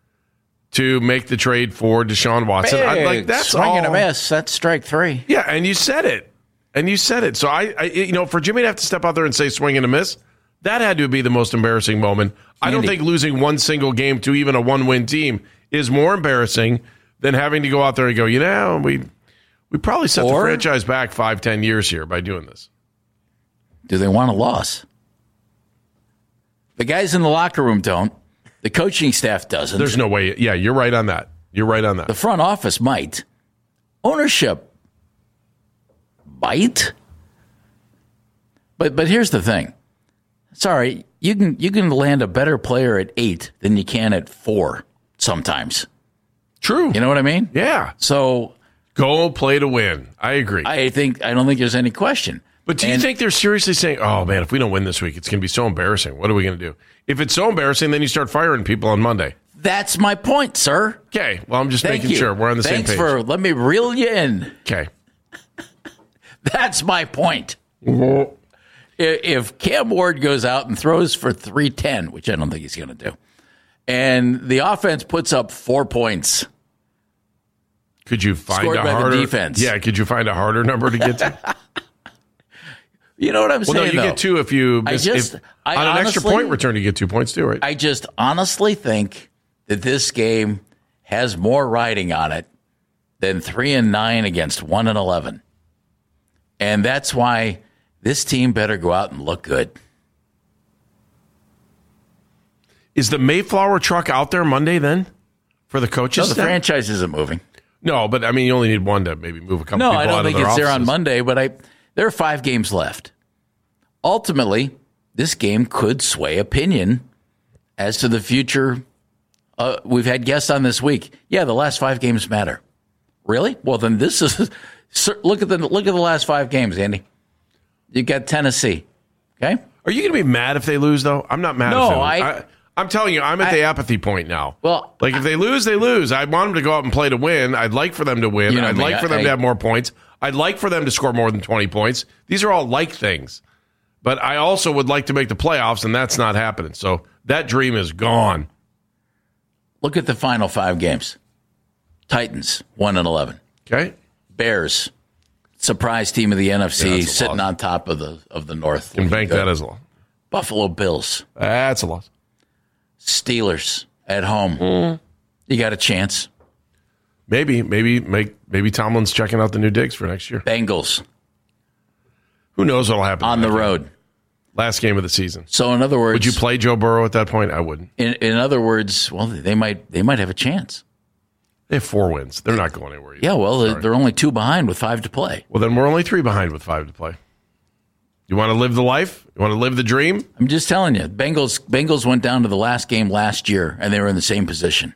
to make the trade for Deshaun Watson. Big I, like that's swing all. and a miss. That's strike three. Yeah, and you said it, and you said it. So I, I, you know, for Jimmy to have to step out there and say swing and a miss, that had to be the most embarrassing moment. I don't think losing one single game to even a one-win team is more embarrassing than having to go out there and go, you know, we we probably set or, the franchise back five, ten years here by doing this. Do they want a loss? The guys in the locker room don't. The coaching staff doesn't. There's no way. Yeah, you're right on that. You're right on that. The front office might. Ownership might. But but here's the thing. Sorry, you can you can land a better player at eight than you can at four sometimes. True. You know what I mean? Yeah. So go play to win. I agree. I think I don't think there's any question. But do you and, think they're seriously saying, oh, man, if we don't win this week, it's going to be so embarrassing. What are we going to do? If it's so embarrassing, then you start firing people on Monday. That's my point, sir. Okay. Well, I'm just Thank making you. sure we're on the Thanks same page. Thanks for let me reel you in. Okay. That's my point. If Cam Ward goes out and throws for three ten, which I don't think he's going to do, and the offense puts up four points. Could you find Scored a by the harder defense. Yeah, could you find a harder number to get to? You know what I'm well, saying? No, you though? get two if you I miss, just, if, I on an honestly, extra point return. You get two points too, right? I just honestly think that this game has more riding on it than three and nine against one and eleven, and that's why this team better go out and look good. Is the Mayflower truck out there Monday then for the coaches? No, the staff? franchise isn't moving. No, but I mean, you only need one to maybe move a couple No, people I out don't of think their it's there on offices. Monday, but I there are five games left. Ultimately, this game could sway opinion as to the future. Uh, we've had guests on this week. Yeah, the last five games matter. Really? Well, then this is look at the look at the last five games, Andy. You got Tennessee. Okay. Are you going to be mad if they lose, though? I'm not mad. No, if they lose. I, I. I'm telling you, I'm at I, the apathy point now. Well, like if they lose, they lose. I want them to go out and play to win. I'd like for them to win. You know I'd me, like for them I, to have more points. I'd like for them to score more than twenty points. These are all like things. But I also would like to make the playoffs, and that's not happening. So that dream is gone. Look at the final five games. Titans, one and eleven. Okay. Bears, surprise team of the N F C, Yeah, sitting on top of the of the North. Can bank good. that as a loss. Buffalo Bills. That's a loss. Steelers at home. Mm. You got a chance. Maybe, maybe, make maybe Tomlin's checking out the new digs for next year. Bengals. Who knows what'll happen on the road? Game. Last game of the season. So, in other words, would you play Joe Burrow at that point? I wouldn't. In, in other words, well, they might they might have a chance. They have four wins. They're not going anywhere. Yet. Yeah, well, Sorry. they're only two behind with five to play. Well, then we're only three behind with five to play. You want to live the life? You want to live the dream? I'm just telling you, Bengals Bengals went down to the last game last year, and they were in the same position.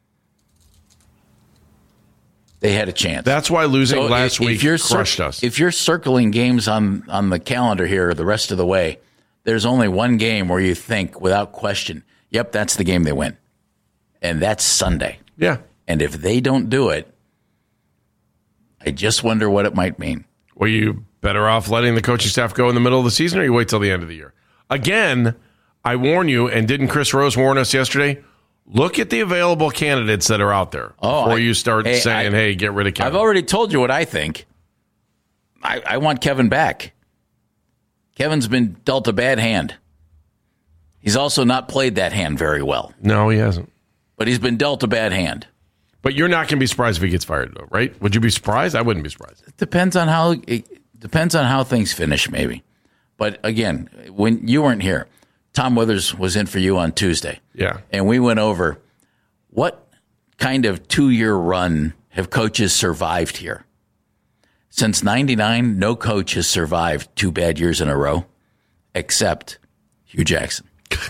They had a chance. That's why losing so last if, week if you're crushed cir- us. If you're circling games on, on the calendar here the rest of the way, there's only one game where you think, without question, yep, that's the game they win. And that's Sunday. Yeah. And if they don't do it, I just wonder what it might mean. Were you better off letting the coaching staff go in the middle of the season, or you wait till the end of the year? Again, I warn you, and didn't Chris Rose warn us yesterday? Look at the available candidates that are out there oh, before I, you start hey, saying, I, hey, get rid of Kevin. I've already told you what I think. I, I want Kevin back. Kevin's been dealt a bad hand. He's also not played that hand very well. No, he hasn't. But he's been dealt a bad hand. But you're not going to be surprised if he gets fired, though, right? Would you be surprised? I wouldn't be surprised. It depends on how it depends on how things finish, maybe. But again, when you weren't here, Tom Withers was in for you on Tuesday. Yeah. And we went over what kind of two-year run have coaches survived here? Since ninety-nine, no coach has survived two bad years in a row, except Hugh Jackson.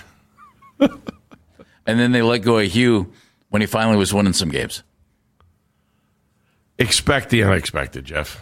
And then they let go of Hugh when he finally was winning some games. Expect the unexpected, Jeff.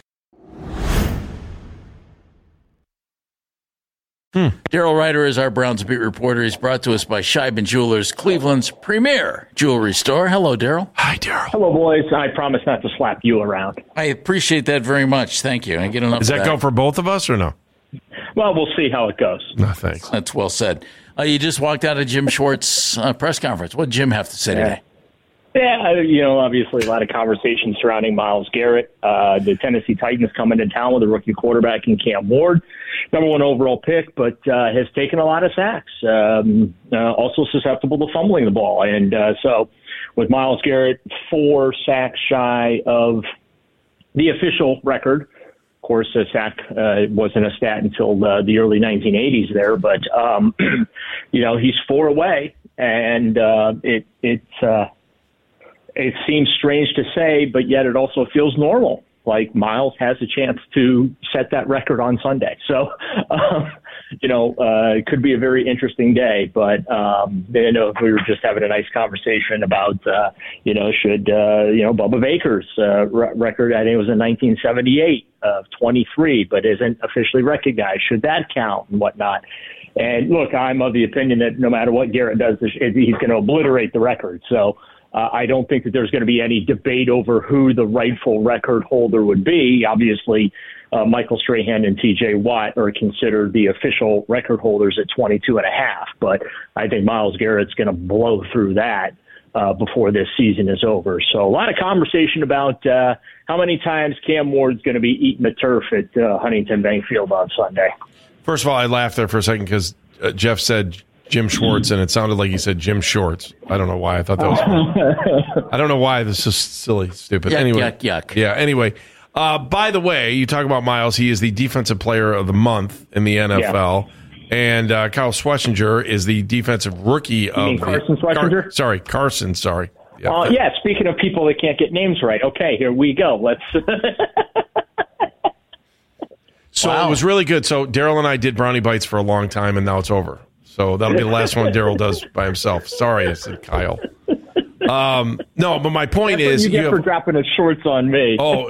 Hmm. Daryl Ryder is our Browns beat reporter. He's brought to us by Scheiben Jewelers, Cleveland's premier jewelry store. Hello, Daryl. Hi, Daryl. Hello, boys. I promise not to slap you around. I appreciate that very much. Thank you. I get enough. Does that, that go for both of us or no? Well, we'll see how it goes. No, thanks. That's well said. Uh, you just walked out of Jim Schwartz's uh, press conference. What did Jim have to say yeah. today? Yeah, you know, obviously a lot of conversation surrounding Myles Garrett. Uh, the Tennessee Titans coming to town with a rookie quarterback in Cam Ward, number one overall pick, but uh, has taken a lot of sacks. Um, uh, also susceptible to fumbling the ball. And uh, so with Myles Garrett, four sacks shy of the official record. Of course, a sack uh, wasn't a stat until uh, the early nineteen eighties there, but, um, you know, he's four away, and uh, it it's uh, it seems strange to say, but yet it also feels normal. Like Myles has a chance to set that record on Sunday. So, um, you know, uh, it could be a very interesting day. But, um, you know, we were just having a nice conversation about, uh, you know, should, uh, you know, Bubba Baker's uh, re- record, I think it was in nineteen seventy-eight of twenty-three, but isn't officially recognized. Should that count and whatnot? And look, I'm of the opinion that no matter what Garrett does, he's going to obliterate the record. So, Uh, I don't think that there's going to be any debate over who the rightful record holder would be. Obviously, uh, Michael Strahan and T J Watt are considered the official record holders at twenty-two and a half. But I think Myles Garrett's going to blow through that uh, before this season is over. So a lot of conversation about uh, how many times Cam Ward's going to be eating the turf at uh, Huntington Bank Field on Sunday. First of all, I laughed there for a second because uh, Jeff said Jim Schwartz, and it sounded like he said Jim Shorts. I don't know why. I thought that was funny. I don't know why. This is silly, stupid. Yuck, anyway, yuck, yuck. Yeah, anyway. Uh, by the way, you talk about Myles. He is the Defensive Player of the Month in the N F L. Yeah. And uh, Kyle Schlesinger is the Defensive Rookie you of mean Carson the, Schlesinger? Car- sorry, Carson, sorry. Yeah, uh, yeah, speaking of people that can't get names right, okay, here we go. Let's. So wow. It was really good. So Daryl and I did Brownie Bites for a long time, and now it's over. So that'll be the last one Daryl does by himself. Sorry, I said Kyle. Um, no, but my point That's is, what you get you for have, dropping his shorts on me. Oh,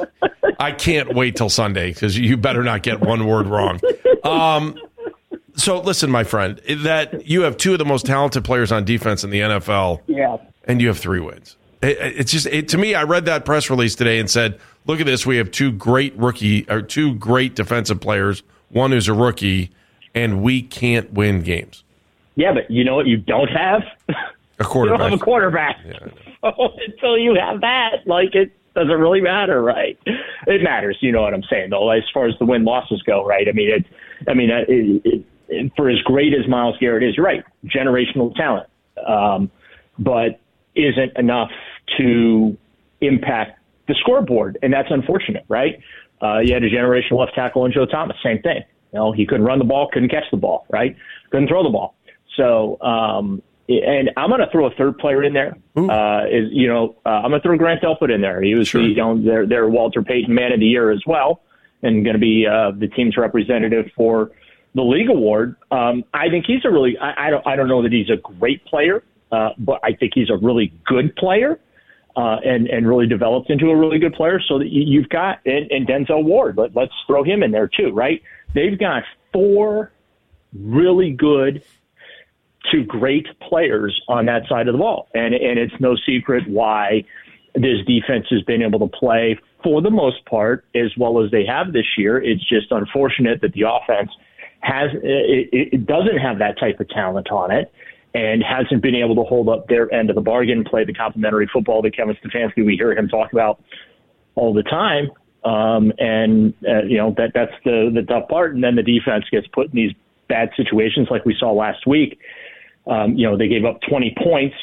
I can't wait till Sunday because you better not get one word wrong. Um, so listen, my friend, that you have two of the most talented players on defense in the N F L. Yeah, and you have three wins. It, it's just it, to me. I read that press release today and said, "Look at this. We have two great rookie or two great defensive players. One who's a rookie." And we can't win games. Yeah, but you know what you don't have? A quarterback. You don't have a quarterback. Yeah, so until you have that, like, it doesn't really matter, right? It matters, you know what I'm saying, though, as far as the win-losses go, right? I mean, it, I mean, it, it, it, for as great as Myles Garrett is, you're right, generational talent, um, but isn't enough to impact the scoreboard, and that's unfortunate, right? Uh, you had a generational left tackle in Joe Thomas, same thing. You know, he couldn't run the ball, couldn't catch the ball, right? Couldn't throw the ball. So, um, and I'm going to throw a third player in there. Uh, is you know, uh, I'm going to throw Grant Delpit in there. He was, sure. the, you know, their their Walter Payton Man of the Year as well, and going to be uh, the team's representative for the league award. Um, I think he's a really. I, I don't. I don't know that he's a great player, uh, but I think he's a really good player. Uh, and, and really developed into a really good player. So that you, you've got, and, and Denzel Ward, let, let's throw him in there too, right? They've got four really good to great players on that side of the ball. And, and it's no secret why this defense has been able to play for the most part as well as they have this year. It's just unfortunate that the offense has, it, it doesn't have that type of talent on it, and hasn't been able to hold up their end of the bargain, play the complementary football that Kevin Stefanski, we hear him talk about all the time. Um, and, uh, you know, that that's the, the tough part. And then the defense gets put in these bad situations like we saw last week. Um, you know, they gave up twenty points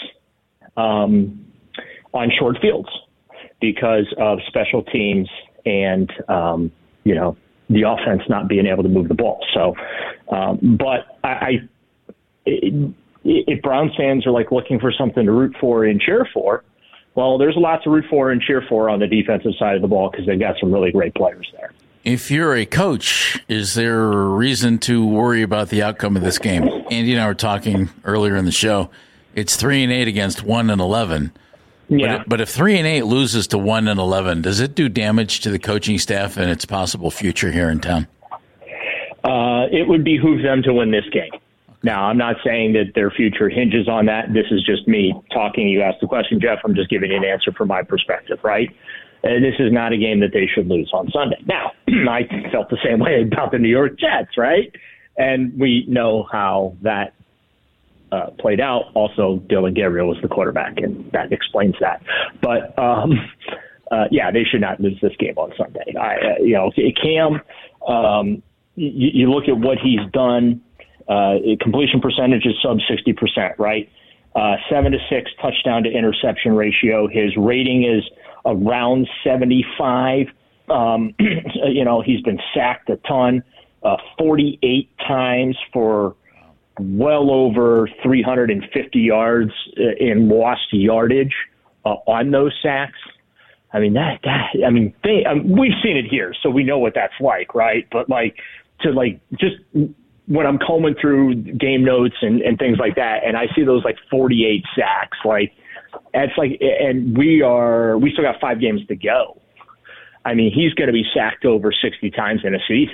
um, on short fields because of special teams and, um, you know, the offense not being able to move the ball. So, um, but I, I it, if Browns fans are like looking for something to root for and cheer for, well, there's a lot to root for and cheer for on the defensive side of the ball because they've got some really great players there. If you're a coach, is there a reason to worry about the outcome of this game? Andy and I were talking earlier in the show. It's three and eight against one and eleven. Yeah. But, but if three and eight loses to one and eleven, does it do damage to the coaching staff and its possible future here in town? Uh, it would behoove them to win this game. Now, I'm not saying that their future hinges on that. This is just me talking. You asked the question, Jeff. I'm just giving you an answer from my perspective, right? And this is not a game that they should lose on Sunday. Now, I felt the same way about the New York Jets, right? And we know how that uh, played out. Also, Dylan Gabriel was the quarterback, and that explains that. But, um, uh, yeah, they should not lose this game on Sunday. I, uh, you know, Cam, um, you, you look at what he's done. Uh, completion percentage is sub sixty percent, right? Uh, seven to six touchdown to interception ratio. His rating is around seventy-five. Um, you know, he's been sacked a ton, uh, forty-eight times for well over three hundred fifty yards in lost yardage uh, on those sacks. I mean, that, that I mean, they, I mean, we've seen it here, so we know what that's like, right? But like to like just when I'm combing through game notes and, and things like that, and I see those like forty-eight sacks, like it's like, and we are, we still got five games to go. I mean, he's going to be sacked over sixty times in a season.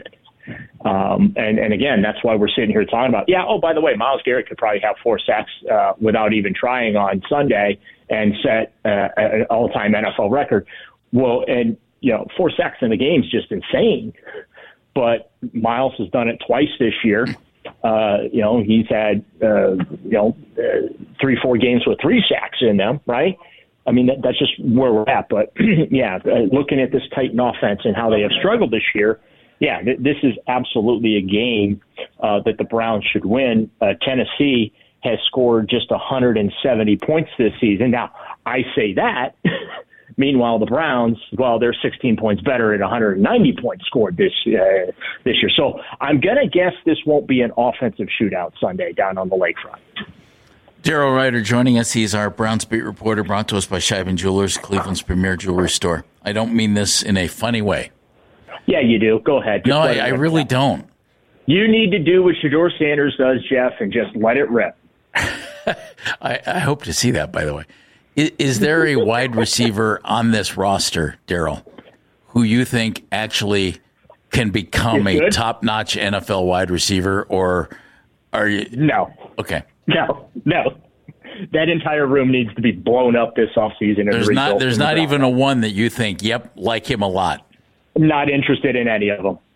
Um, and, and again, that's why we're sitting here talking about, yeah, oh, by the way, Myles Garrett could probably have four sacks uh, without even trying on Sunday and set uh, an all-time N F L record. Well, and, you know, four sacks in the game is just insane. But Myles has done it twice this year. Uh, you know, he's had, uh, you know, uh, three, four games with three sacks in them, right? I mean, that, that's just where we're at. But, yeah, uh, looking at this Titan offense and how they have struggled this year, yeah, th- this is absolutely a game uh, that the Browns should win. Uh, Tennessee has scored just one hundred seventy points this season. Now, I say that. Meanwhile, the Browns, well, they're sixteen points better at one hundred ninety points scored this uh, this year. So I'm going to guess this won't be an offensive shootout Sunday down on the lakefront. Daryl Ryder joining us. He's our Browns beat reporter, brought to us by Scheiben Jewelers, Cleveland's premier jewelry store. I don't mean this in a funny way. Yeah, you do. Go ahead. Just no, I, I really don't. You need to do what Shedeur Sanders does, Jeff, and just let it rip. I, I hope to see that, by the way. Is, is there a wide receiver on this roster, Daryl, who you think actually can become a top-notch N F L wide receiver, or are you? No. Okay. No, no. That entire room needs to be blown up this offseason. There's not, there's not even a one that you think, yep, like him a lot. Not interested in any of them.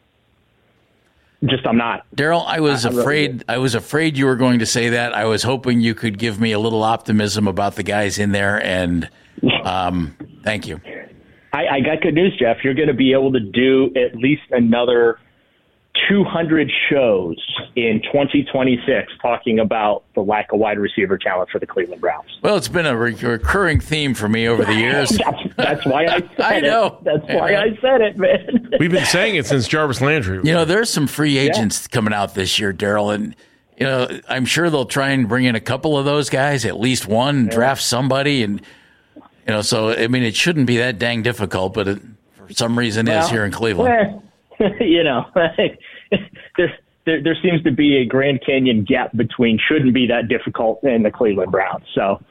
Just I'm not. Daryl, I was I'm afraid really I was afraid you were going to say that. I was hoping you could give me a little optimism about the guys in there, and um, thank you. I, I got good news, Jeff. You're going to be able to do at least another two hundred shows in twenty twenty-six talking about the lack of wide receiver talent for the Cleveland Browns. Well, it's been a re- recurring theme for me over the years. that's, that's why I said I know. it. That's why I said it, man. We've been saying it since Jarvis Landry. You know, there's some free agents yeah. coming out this year, Daryl, and you know, I'm sure they'll try and bring in a couple of those guys, at least one, yeah. draft somebody, and you know, so I mean, it shouldn't be that dang difficult, but it, for some reason, well, is here in Cleveland. Well, you know. There, there, there seems to be a Grand Canyon gap between shouldn't be that difficult and the Cleveland Browns. So,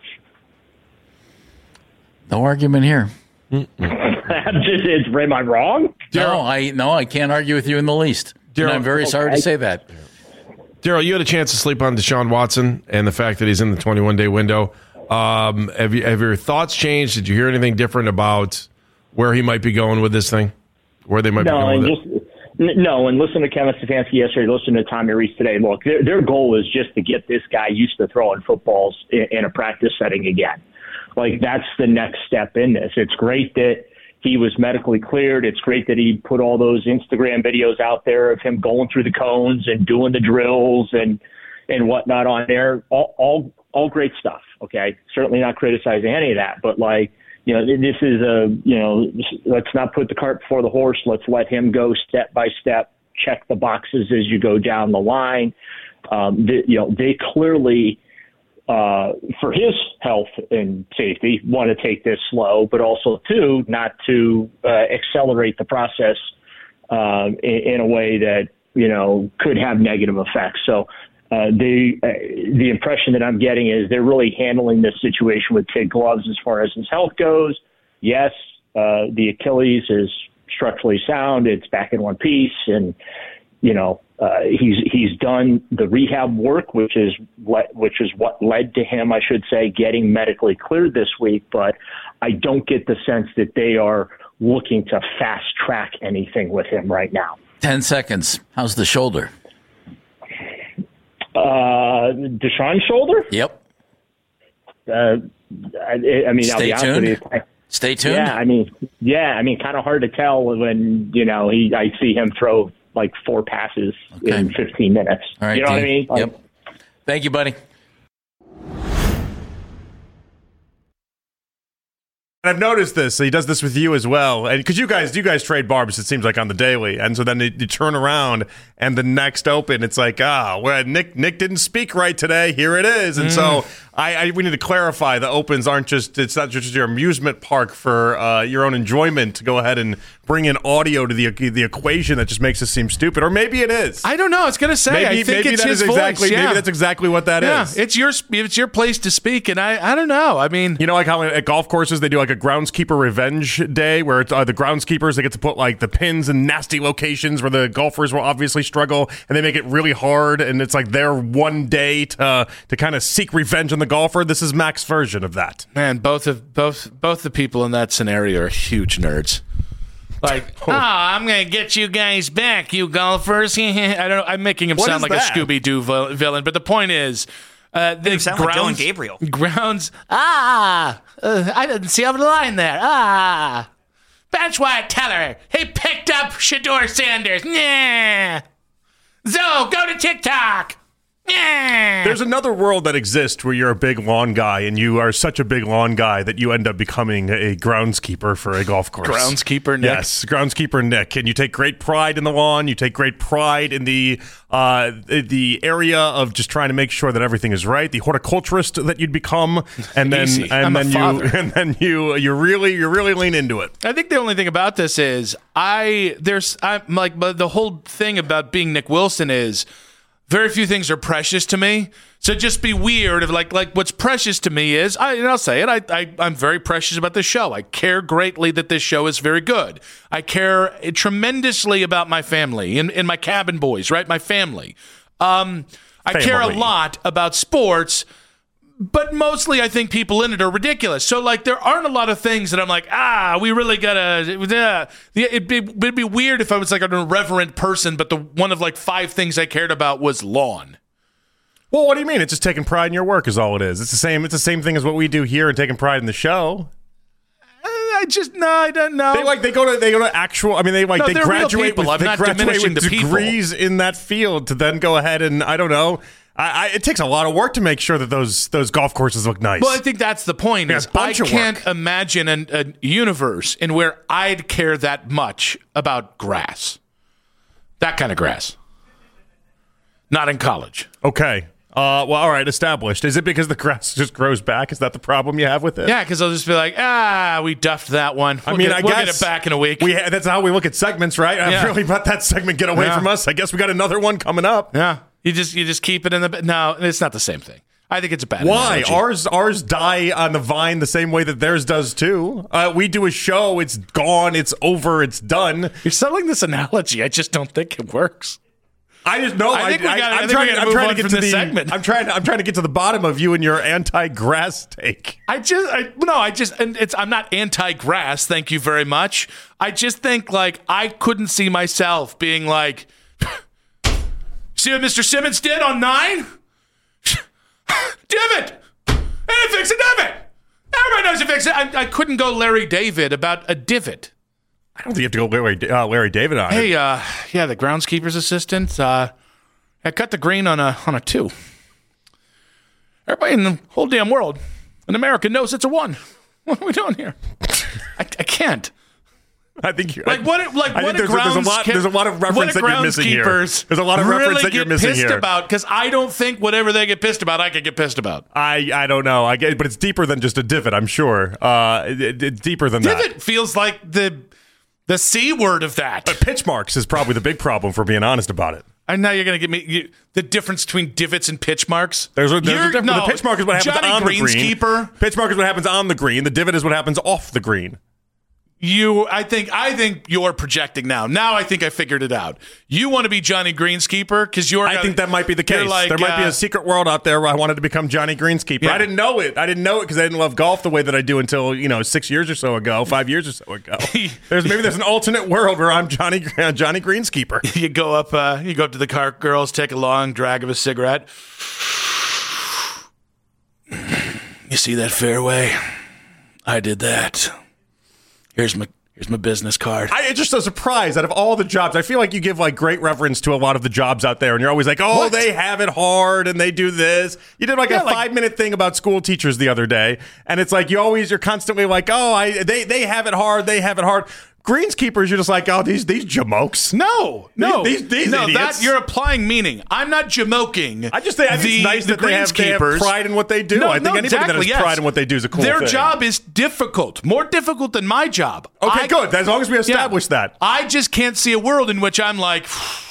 no argument here. Just, it's, am I wrong? No, I no, I can't argue with you in the least. And I'm very okay. sorry to say that. Daryl, you had a chance to sleep on Deshaun Watson and the fact that he's in the twenty-one day window. Um, have you have your thoughts changed? Did you hear anything different about where he might be going with this thing? Where they might no, be going with and just, it? No, and listen to Kevin Stefanski yesterday, listen to Tommy Rees today. Look, their, their goal is just to get this guy used to throwing footballs in, in a practice setting again. Like, that's the next step in this. It's great that he was medically cleared. It's great that he put all those Instagram videos out there of him going through the cones and doing the drills and and whatnot on there. All, all, all great stuff, okay? Certainly not criticizing any of that, but, like, you know, this is a, you know, let's not put the cart before the horse. Let's let him go step by step, check the boxes as you go down the line. Um, they, you know, they clearly, uh, for his health and safety, want to take this slow, but also, too, not to uh, accelerate the process um, in, in a way that, you know, could have negative effects. So, Uh, the uh, the impression that I'm getting is they're really handling this situation with kid gloves as far as his health goes. Yes, uh, the Achilles is structurally sound; it's back in one piece, and you know uh, he's he's done the rehab work, which is what which is what led to him, I should say, getting medically cleared this week. But I don't get the sense that they are looking to fast track anything with him right now. Ten seconds. How's the shoulder? Uh, Deshaun's shoulder? Yep. Uh, I, I mean, Stay I'll be honest tuned. with you. Stay tuned. Yeah, I mean, yeah, I mean, kind of hard to tell when, you know, he, I see him throw like four passes Okay. in fifteen minutes. All right, you know what I Dean. mean? Like, Yep. Thank you, buddy. And I've noticed this. He does this with you as well. And because you guys, you guys trade barbs, it seems like on the daily. And so then you, you turn around and the next open, it's like, ah, well, Nick Nick didn't speak right today. Here it is. And mm. so I, I we need to clarify the opens aren't just it's not just your amusement park for uh, your own enjoyment to go ahead and bring in audio to the the equation that just makes us seem stupid, or maybe it is. I don't know. I was going to say. Maybe, I think maybe it's that his is exactly voice. Yeah. maybe that's exactly what that yeah, is. it's your it's your place to speak, and I I don't know. I mean, you know, like how at golf courses they do like a groundskeeper revenge day where it's uh, the groundskeepers they get to put like the pins in nasty locations where the golfers will obviously struggle, and they make it really hard, and it's like their one day to to kind of seek revenge on the golfer. This is Mac's version of that. Man, both of both both the people in that scenario are huge nerds. Like, oh, I'm gonna get you guys back, you golfers. I don't know. I'm making him What sound is like that? a Scooby Doo vil- villain, but the point is, uh, the sound like grounds, Dylan Gabriel. Grounds. Ah, uh, I didn't see over the line there. Ah, Bench Wyatt Teller. He picked up Shador Sanders. Nah. Zoe, go to TikTok. Yeah. There's another world that exists where you're a big lawn guy and you are such a big lawn guy that you end up becoming a groundskeeper for a golf course. Groundskeeper Nick? Yes, groundskeeper Nick. And you take great pride in the lawn. You take great pride in the uh, the area of just trying to make sure that everything is right. The horticulturist that you'd become, and then Easy. and I'm a then you father. and then you you really you really lean into it. I think the only thing about this is I there's I'm like but the whole thing about being Nick Wilson is very few things are precious to me. So just be weird of like like what's precious to me is I and I'll say it I, I I'm very precious about this show. I care greatly that this show is very good. I care tremendously about my family and, and my cabin boys, right? My family. Um, I care a Family. lot about sports. But mostly, I think people in it are ridiculous. So, like, there aren't a lot of things that I'm like, ah, we really gotta. Uh, it'd be it'd be weird if I was like an irreverent person, but the one of like five things I cared about was lawn. Well, what do you mean? It's just taking pride in your work is all it is. It's the same. It's the same thing as what we do here and taking pride in the show. I just no, I don't know. They like they go to they go to actual. I mean, they like No, they they're real graduate people. with I'm they not graduate diminishing with the people. degrees in that field to then go ahead and I don't know. I, I, it takes a lot of work to make sure that those those golf courses look nice. Well, I think that's the point. Yeah, Is I bunch of can't work. imagine an, a universe in where I'd care that much about grass, that kind of grass. Not in college. Okay. Uh, well, all right, established. Is it because the grass just grows back? Is that the problem you have with it? Yeah, because I'll just be like, ah, we duffed that one. I We'll mean, get, I we'll guess get it back in a week. We ha- that's how we look at segments, right? I Yeah. really let that segment get away Yeah. from us. I guess we got another one coming up. Yeah, you just you just keep it in the no. It's not the same thing. I think it's a bad. Why? analogy. Ours ours die on the vine the same way that theirs does too. Uh, we do a show, it's gone, it's over, it's done. You're selling this analogy. I just don't think it works. I just know. I think we gotta- I I'm think we trying. gotta I'm move trying on to get from to this the. segment. I'm trying. I'm trying to get to the bottom of you and your anti-grass take. I just I, no. I just and it's. I'm not anti-grass. Thank you very much. I just think like I couldn't see myself being like, see what Mister Simmons did on nine? Divot. And it fixed a divot. Everybody knows it fixed it. I, I couldn't go Larry David about a divot. I don't think you have to go Larry, uh, Larry David on Hey, it. uh, yeah, the groundskeeper's assistant. Uh, I cut the green on a on a two. Everybody in the whole damn world, in America, knows it's a one. What are we doing here? I, I can't. I think you're Like what? Like I what? think A there's, there's a grounds- lot. There's a lot of what reference a that you're missing here. groundskeepers There's a lot of really reference that you're get missing pissed here. about because I don't think whatever they get pissed about, I could get pissed about. I I don't know. I get, but it's deeper than just a divot. I'm sure. Uh, it, it- it's deeper than that. Divot feels like the the c word of that. But pitch marks is probably the big problem. For being honest about it. And now you're going to give me you, the difference between divots and pitch marks. There's a, there's a You're- difference. no, the pitch mark is what happens Johnny on the green. Greenskeeper. Pitch mark is what happens on the green. The divot is what happens off the green. You, I think, I think you're projecting now. Now I think I figured it out. You want to be Johnny Greenskeeper because you're. I think that might be the you're case. like, there might be uh, a secret world out there where I wanted to become Johnny Greenskeeper. Yeah. I didn't know it. I didn't know it because I didn't love golf the way that I do until you know six years or so ago, five years or so ago. There's maybe there's an alternate world where I'm Johnny Johnny Greenskeeper. You go up, uh, you go up to the car girls, take a long drag of a cigarette. You see that fairway? I did that. Here's my here's my business card. I, it's just a surprise out of all the jobs. I feel like you give like great reverence to a lot of the jobs out there, and you're always like, "Oh, What? they have it hard, and they do this." You did like Yeah, a like- five minute thing about school teachers the other day, and it's like you always you're constantly like, "Oh, I they they have it hard, they have it hard." Greenskeepers, you're just like, oh, these these jamokes. No, no, these, these no. idiots. That you're applying meaning. I'm not jamoking. I just think, I think the, it's nice the that they have, they have pride in what they do. No, I think no, anybody exactly, that has yes. pride in what they do is a cool Their thing. job is difficult, more difficult than my job. Okay, I, good. As long as we establish yeah, that. I just can't see a world in which I'm like,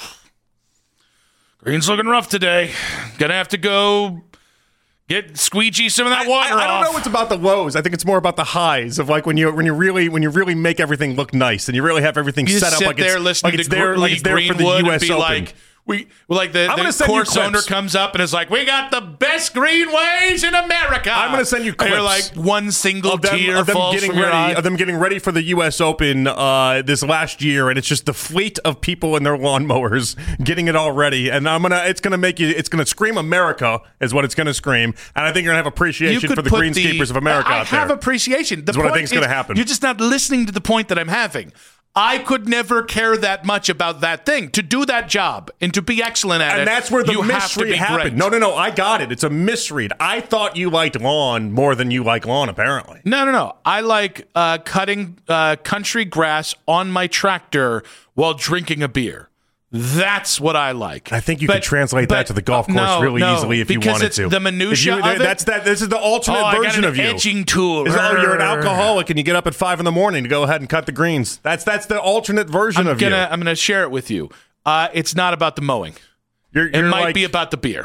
Green's looking rough today. Gonna have to go get squeegee some of that water I, I, I don't off. know what's about the lows. I think it's more about the highs of like when you when you really when you really make everything look nice and you really have everything You set up sit like there it's listening like it's to there, like it's there for the Greenwood U S and be Open. like, we well, like the, I'm gonna the send you course owner clips. comes up and is like, "We got the best greenways in America." I'm going to send you clips. And you're like one single of them, tear of them falls getting from your ready eye. of them getting ready for the U S Open uh, this last year, and it's just the fleet of people in their lawnmowers getting it all ready. And I'm gonna, it's gonna make you, it's gonna scream America is what it's gonna scream. And I think you're gonna have You appreciation could for the put greenskeepers of America I out there. have appreciation. The That's what I point think is gonna is, happen. You're just not listening to the point that I'm having. I could never care that much about that thing. To do that job and to be excellent at it, And that's where the you have to misread be happened. great. No, no, no. I got it. It's a misread. I thought you liked lawn more than you like lawn, apparently. No, no, no. I like uh, cutting uh, country grass on my tractor while drinking a beer. That's what I like. I think you But- could translate but, that to the golf uh, course no, really no, easily if you because wanted it's to. the If minutia you- of it. That's that. This is the alternate Oh, I got version an of you. edging tool. Is, oh, you're an alcoholic and you get up at five in the morning to go ahead and cut the greens. That's that's the alternate version I'm of gonna, you. I'm gonna share it with you. Uh, it's not about the mowing. You're, it you're might like- be about the beer.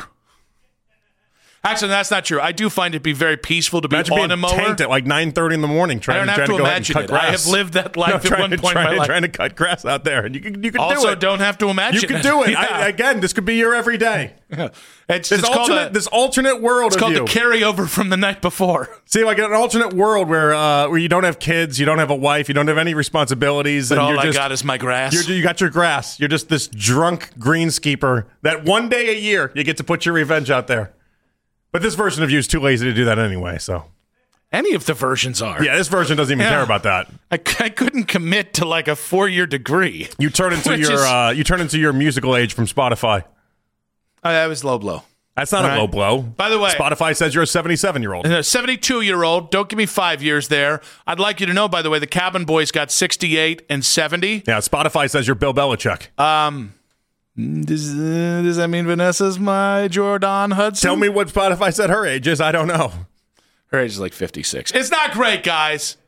Actually, that's not true. I do find it to be very peaceful to be Imagine on being a mower. tanked at like nine thirty in the morning I trying, don't have trying to to, go ahead and imagine cut it. grass. I have lived that life No, at trying one to- point in trying my to- life. Trying to cut grass out there. And you can, you can Also, do it. don't have to imagine You can it. do it. Yeah. I, again, this could be your everyday. It's, This it's called alternate, a- this alternate world It's of called you. the carryover from the night before. See, like an alternate world where uh, where you don't have kids, you don't have a wife, you don't have any responsibilities, But and all you're I just, got is my grass. You're, you got your grass. You're just this drunk greenskeeper that one day a year you get to put your revenge out there. But this version of you is too lazy to do that anyway. So Any of the versions are. yeah, this version doesn't even Yeah. care about that. I, I couldn't commit to like a four-year degree. You turn into Which your is- uh, you turn into your musical age from Spotify. Uh, that was low blow. That's not All a right. low blow. By the way- Spotify says you're a seventy-seven year old. And a seventy-two-year-old, don't give me five years there. I'd like you to know, by the way, the Cabin Boys got sixty-eight and seventy. Yeah, Spotify says you're Bill Belichick. Um, does, uh, does that mean Vanessa's my Jordan Hudson? Tell me what Spotify said her age is. I don't know. Her age is like fifty-six. It's not great, guys.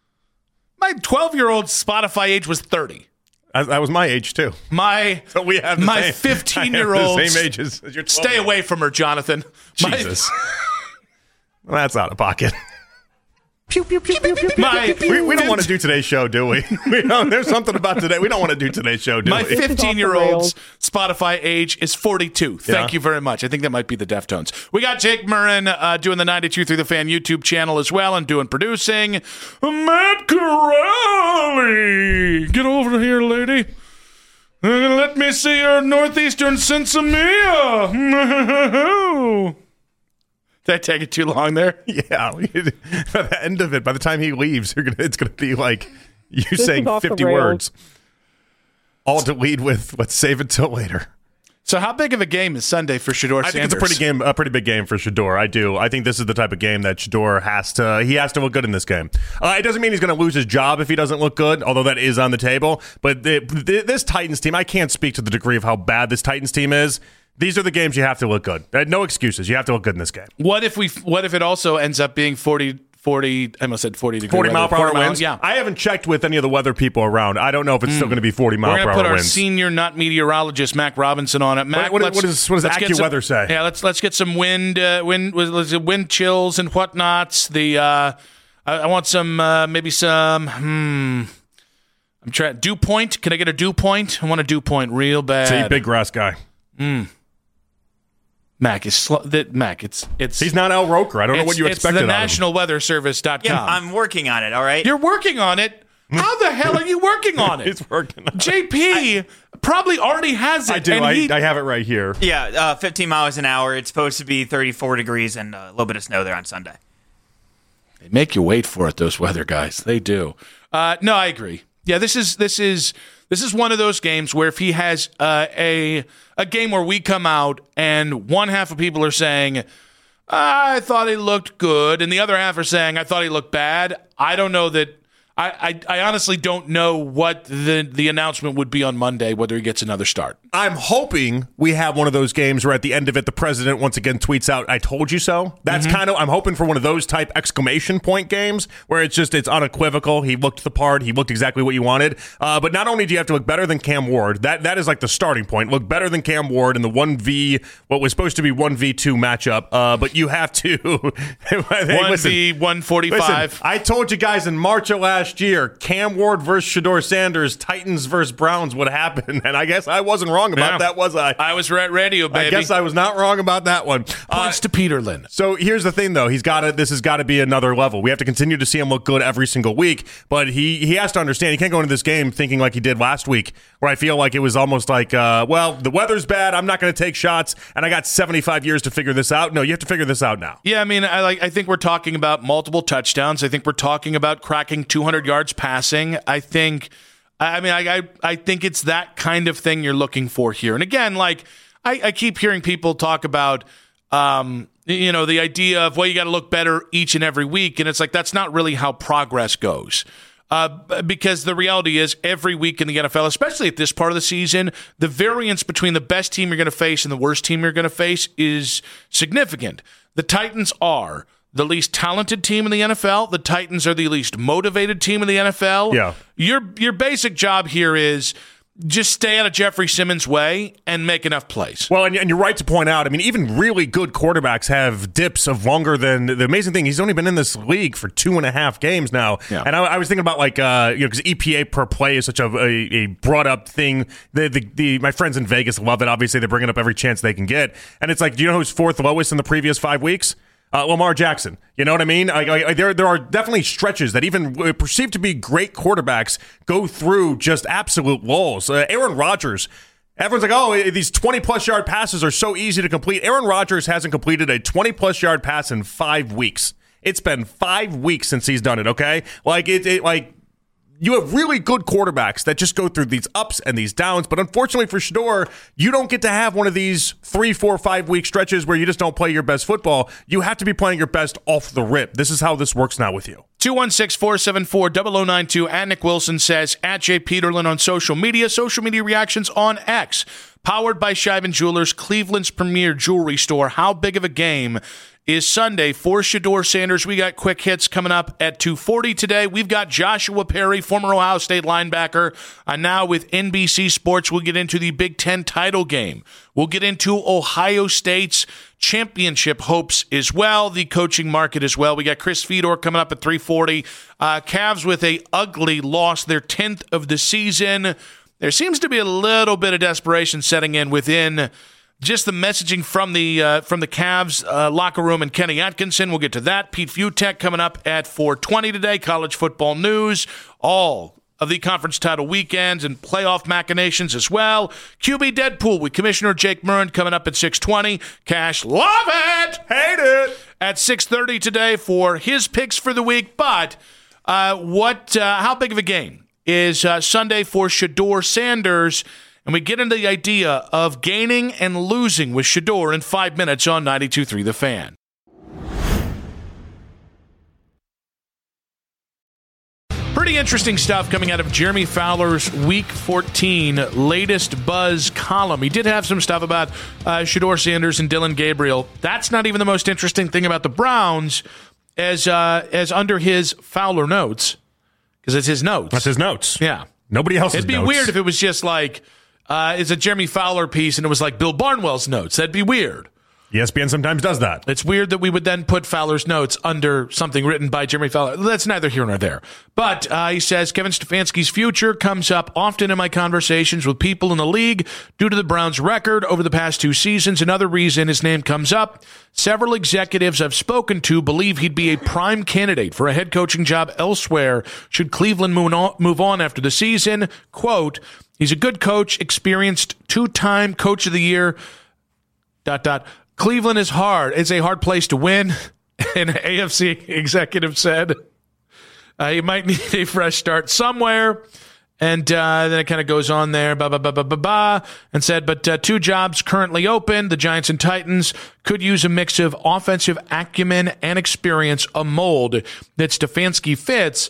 My twelve-year-old Spotify age was thirty. That that was my age too. My So we have the my same- fifteen-year-old. I have the same age as, as your Stay twelve-year-old. away from her, Jonathan. My- Jesus. Well, that's out of pocket. My, We, we don't want to do today's show, do we? we don't, there's something about today. We don't want to do today's show, do My we? fifteen-year-old's Spotify age is forty-two. Thank Yeah. you very much. I think that might be the Deftones. We got Jake Murrin uh, doing the ninety-two through the Fan YouTube channel as well and doing producing. Matt Corrali! Get over here, lady. Uh, let me see your northeastern sensimilla. Did I take it too long there? Yeah. we- By the end of it, by the time he leaves, you're gonna, it's going to be like you This saying is off the fifty rails. words. All to lead with, let's save it till later. So how big of a game is Sunday for Shador I think Sanders? it's a pretty game, a pretty big game for Shador. I do. I think this is the type of game that Shador has to. He has to look good in this game. Uh, it doesn't mean he's going to lose his job if he doesn't look good, although that is on the table. But the, the, this Titans team, I can't speak to the degree of how bad this Titans team is. These are the games you have to look good. Uh, No excuses. You have to look good in this game. What if we? What if it also ends up being forty, forty I almost said forty degree forty weather. mile per hour forty mile- winds. Yeah. I haven't checked with any of the weather people around. I don't know if it's still going to be forty mile We're per gonna put hour our winds. senior not meteorologist Mac Robinson on it. Mac, what- let's- what is- what does let's get some- AccuWeather say? Yeah, let's let's get some wind, uh, wind, was it wind chills and whatnots. The uh, I, I want some uh, maybe some. Hmm. I'm trying dew point. Can I get a dew point? I want a dew point real bad. See, big grass guy. Mm. Mac is slow. That Mac. It's it's. He's not Al Roker. I don't know what you it's expected the out of him. national weather service dot com. Yeah, I'm working on it, all right? You're working on it. How the hell are you working on it? He's working on it. J P probably already has it. I do. and I, he- I have it right here. Yeah, uh, fifteen miles an hour. It's supposed to be thirty-four degrees and a little bit of snow there on Sunday. They make you wait for it, those weather guys. They do. Uh, no, I agree. Yeah, this is this is this is one of those games where if he has uh, a a game where we come out and one half of people are saying, I thought he looked good, and the other half are saying, I thought he looked bad. I don't know that. I, I, I honestly don't know what the, the announcement would be on Monday, whether he gets another start. I'm hoping we have one of those games where at the end of it, the president once again tweets out, "I told you so." That's Mm-hmm. kind of, I'm hoping for one of those type exclamation point games where it's just, it's unequivocal. He looked the part. He looked exactly what you wanted. Uh, but not only do you have to look better than Cam Ward, that that is like the starting point. Look better than Cam Ward in the one v, what was supposed to be one v two matchup. Uh, but you have to. Hey, one v one forty-five. Listen, I told you guys in March of last year, Cam Ward versus Shedeur Sanders, Titans versus Browns would happen. And I guess I wasn't wrong about Yeah. that, was I? I was right radio, baby. I guess I was not wrong about that one. Points Uh, to Peterlin. so here's the thing, though. He's got to. This has got to be another level. We have to continue to see him look good every single week. But he he has to understand he can't go into this game thinking like he did last week, where I feel like it was almost like, uh, well, the weather's bad. I'm not going to take shots, and I got seventy-five years to figure this out. No, you have to figure this out now. Yeah, I mean, I like. I think we're talking about multiple touchdowns. I think we're talking about cracking two hundred yards passing. I think. I mean, I, I I think it's that kind of thing you're looking for here. And again, like I, I keep hearing people talk about, um, you know, the idea of, well, you got to look better each and every week, and it's like that's not really how progress goes. Uh, because the reality is, every week in the N F L, especially at this part of the season, the variance between the best team you're going to face and the worst team you're going to face is significant. The Titans are the least talented team in the N F L. The Titans are the least motivated team in the N F L. Yeah. Your your basic job here is just stay out of Jeffrey Simmons' way and make enough plays. Well, and, and you're right to point out, I mean, even really good quarterbacks have dips of longer than the amazing thing. He's only been in this league for two and a half games now. Yeah. And I, I was thinking about like, uh, you know, because E P A per play is such a, a, a brought up thing. The, the, the, my friends in Vegas love it. Obviously, they're bringing up every chance they can get. And it's like, do you know who's fourth lowest in the previous five weeks? Uh, Lamar Jackson. You know what I mean? I, I, there, there are definitely stretches that even perceived to be great quarterbacks go through just absolute lulls. Uh, Aaron Rodgers. Everyone's like, oh, these twenty-plus yard passes are so easy to complete. Aaron Rodgers hasn't completed a twenty-plus yard pass in five weeks. It's been five weeks since he's done it, okay? Like, it, it like... You have really good quarterbacks that just go through these ups and these downs, but unfortunately for Shedeur, you don't get to have one of these three, four, five week stretches where you just don't play your best football. You have to be playing your best off the rip. This is how this works now with you. two one six, four seven four, zero zero nine two. And Nick Wilson says, at Jay Peterlin on social media. Social media reactions on X. Powered by Scheiben Jewelers, Cleveland's premier jewelry store. How big of a game is Sunday for Shedeur Sanders? We got quick hits coming up at two forty today. We've got Joshua Perry, former Ohio State linebacker, and now with N B C Sports. We'll get into the Big Ten title game. We'll get into Ohio State's championship hopes as well, the coaching market as well. We got Chris Fedor coming up at three forty. Uh, Cavs with a ugly loss, their tenth of the season. There seems to be a little bit of desperation setting in within just the messaging from the uh, from the Cavs uh, locker room and Kenny Atkinson. We'll get to that. Pete Futek coming up at four twenty today. College football news. All of the conference title weekends and playoff machinations as well. Q B Deadpool with Commissioner Jake Murren coming up at six twenty. Cash, love it! Hate it! At six thirty today for his picks for the week. But uh, what? Uh, how big of a game is uh, Sunday for Shedeur Sanders? And we get into the idea of gaining and losing with Shedeur in five minutes on ninety-two point three The Fan. Pretty interesting stuff coming out of Jeremy Fowler's Week fourteen latest Buzz column. He did have some stuff about uh, Shedeur Sanders and Dillon Gabriel. That's not even the most interesting thing about the Browns, as uh, as under his Fowler notes, because it's his notes. That's his notes. Yeah. Nobody else's It'd be notes. weird if it was just like, uh, it's a Jeremy Fowler piece and it was like Bill Barnwell's notes. That'd be weird. E S P N sometimes does that. It's weird that we would then put Fowler's notes under something written by Jeremy Fowler. That's neither here nor there. But uh, he says, Kevin Stefanski's future comes up often in my conversations with people in the league due to the Browns' record over the past two seasons. Another reason his name comes up, several executives I've spoken to believe he'd be a prime candidate for a head coaching job elsewhere should Cleveland move on, move on after the season. Quote, he's a good coach, experienced two-time coach of the year, dot, dot. Cleveland is hard. It's a hard place to win, an A F C executive said. Uh, you might need a fresh start somewhere. And uh, then it kind of goes on there, ba ba ba ba ba ba, and said, but uh, two jobs currently open. The Giants and Titans could use a mix of offensive acumen and experience, a mold that Stefanski fits.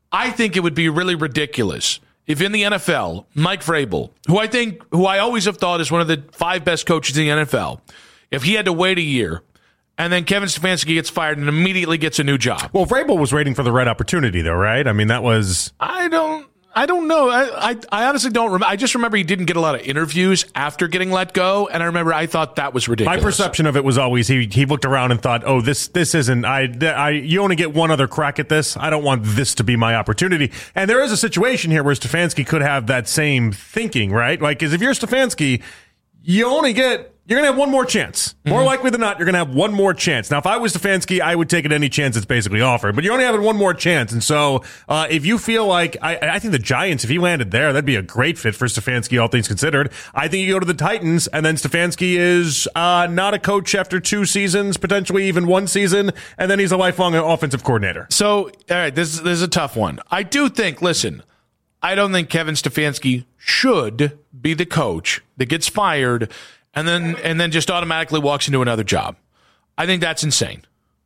I think it would be really ridiculous if in the N F L, Mike Vrabel, who I think, who I always have thought is one of the five best coaches in the N F L, if he had to wait a year and then Kevin Stefanski gets fired and immediately gets a new job. Well, Vrabel was waiting for the right opportunity, though, right? I mean, that was... I don't... I don't know. I, I I honestly don't remember. I just remember he didn't get a lot of interviews after getting let go, and I remember I thought that was ridiculous. My perception of it was always he he looked around and thought, "Oh, this this isn't. I I you only get one other crack at this. I don't want this to be my opportunity." And there is a situation here where Stefanski could have that same thinking, right? Like, because if you're Stefanski, you only get. You're going to have one more chance. More mm-hmm. likely than not, you're going to have one more chance. Now, if I was Stefanski, I would take it any chance that's basically offered. But you're only having one more chance. And so uh, if you feel like, I, I think the Giants, if he landed there, that'd be a great fit for Stefanski, all things considered. I think you go to the Titans, and then Stefanski is uh, not a coach after two seasons, potentially even one season, and then he's a lifelong offensive coordinator. So, all right, this, this is a tough one. I do think, listen, I don't think Kevin Stefanski should be the coach that gets fired and then and then just automatically walks into another job. I think that's insane.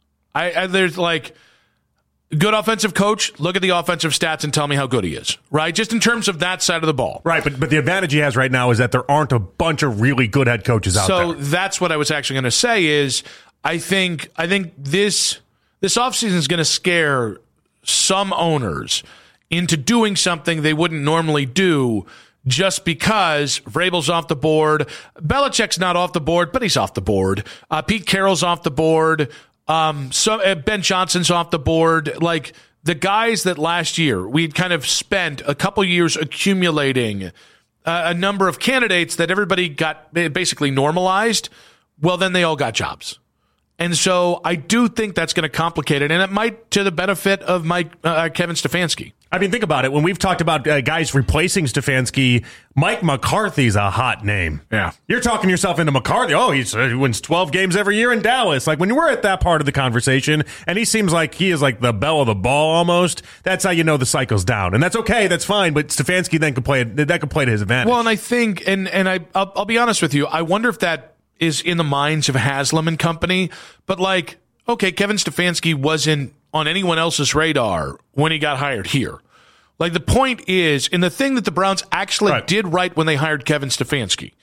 I, I there's like good offensive coach, look at the offensive stats and tell me how good he is, right? Just in terms of that side of the ball. Right, but but the advantage he has right now is that there aren't a bunch of really good head coaches out so there. So that's what I was actually going to say is I think I think this this offseason is going to scare some owners into doing something they wouldn't normally do just because Vrabel's off the board. Belichick's not off the board, but he's off the board. Uh, Pete Carroll's off the board. Um, so uh, Ben Johnson's off the board. Like the guys that last year we'd kind of spent a couple years accumulating uh, a number of candidates that everybody got basically normalized. Well, then they all got jobs. And so I do think that's going to complicate it, and it might to the benefit of Mike uh, Kevin Stefanski. I mean, think about it. When we've talked about uh, guys replacing Stefanski, Mike McCarthy's a hot name. Yeah. You're talking yourself into McCarthy. Oh, he's, uh, he wins twelve games every year in Dallas. Like, when you were at that part of the conversation, and he seems like he is like the belle of the ball almost, that's how you know the cycle's down. And that's okay. That's fine. But Stefanski then could play it. That could play to his advantage. Well, and I think, and, and I, I'll, I'll be honest with you, I wonder if that is in the minds of Haslam and company. But like, okay, Kevin Stefanski wasn't on anyone else's radar when he got hired here. Like the point is, and the thing that the Browns actually right. did right when they hired Kevin Stefanski.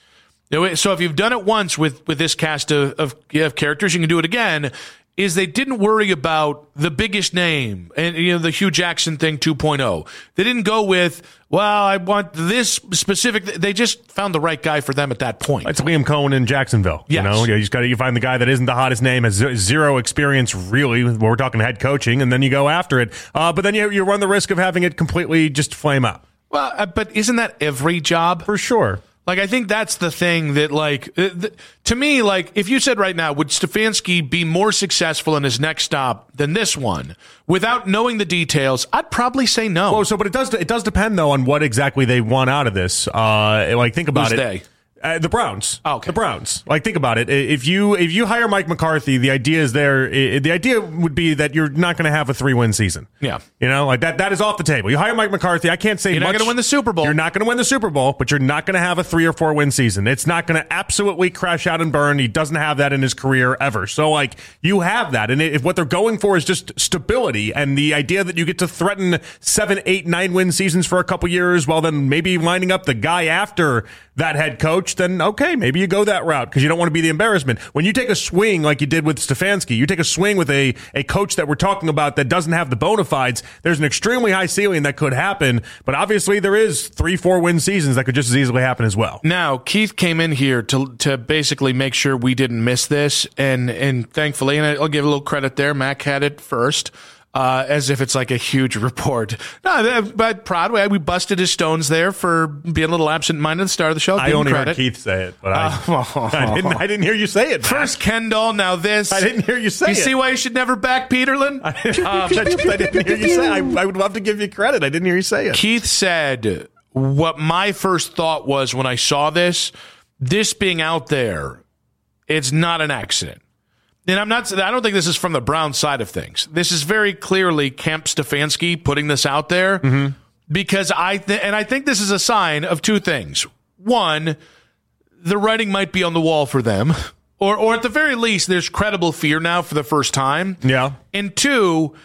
So if you've done it once with, with this cast of, of, of characters, you can do it again, is they didn't worry about the biggest name and, you know, the Hugh Jackson thing two point oh. They didn't go with, well, I want this specific. They just found the right guy for them at that point. It's Liam Cohen in Jacksonville. Yes. You know, you just got to you find the guy that isn't the hottest name, has zero experience really. When we're talking head coaching, and then you go after it. Uh, but then you you run the risk of having it completely just flame out. Well, uh, but isn't that every job? For sure. Like, I think that's the thing that, like, uh, th- to me, like, if you said right now, would Stefanski be more successful in his next stop than this one without knowing the details, I'd probably say no. Well, so, but it does, it does depend, though, on what exactly they want out of this. Uh, like, think about Who's it. They? Uh, the Browns. Oh, okay. The Browns. Like, think about it. If you if you hire Mike McCarthy, the idea is there. The idea would be that you're not going to have a three win season. Yeah. You know, like that. That is off the table. You hire Mike McCarthy. I can't say you're much. not going to win the Super Bowl. You're not going to win the Super Bowl, but you're not going to have a three or four win season. It's not going to absolutely crash out and burn. He doesn't have that in his career ever. So, like, you have that, and if what they're going for is just stability and the idea that you get to threaten seven, eight, nine win seasons for a couple years, well, then maybe lining up the guy after that head coach, then okay, maybe you go that route because you don't want to be the embarrassment. When you take a swing like you did with Stefanski, you take a swing with a, a coach that we're talking about that doesn't have the bona fides, there's an extremely high ceiling that could happen, but obviously there is three, four win seasons that could just as easily happen as well. Now, Keith came in here to to basically make sure we didn't miss this, and, and thankfully, and I'll give a little credit there, Mac had it first. Uh, as if it's like a huge report. No, but proud. We busted his stones there for being a little absent-minded at the start of the show. I only heard Keith say it, but I, uh, oh. I, didn't, I didn't hear you say it, Mac. First Kendall, now this. I didn't hear you say you it. You see why you should never back Peterlin? I, um, I, just, I didn't hear you say it. I, I would love to give you credit. I didn't hear you say it. Keith said what my first thought was when I saw this, this being out there, it's not an accident. And I'm not. I don't think this is from the Brown side of things. This is very clearly Kemp Stefanski putting this out there mm-hmm. because I th- and I think this is a sign of two things. One, the writing might be on the wall for them, or or at the very least, there's credible fear now for the first time. Yeah. And two,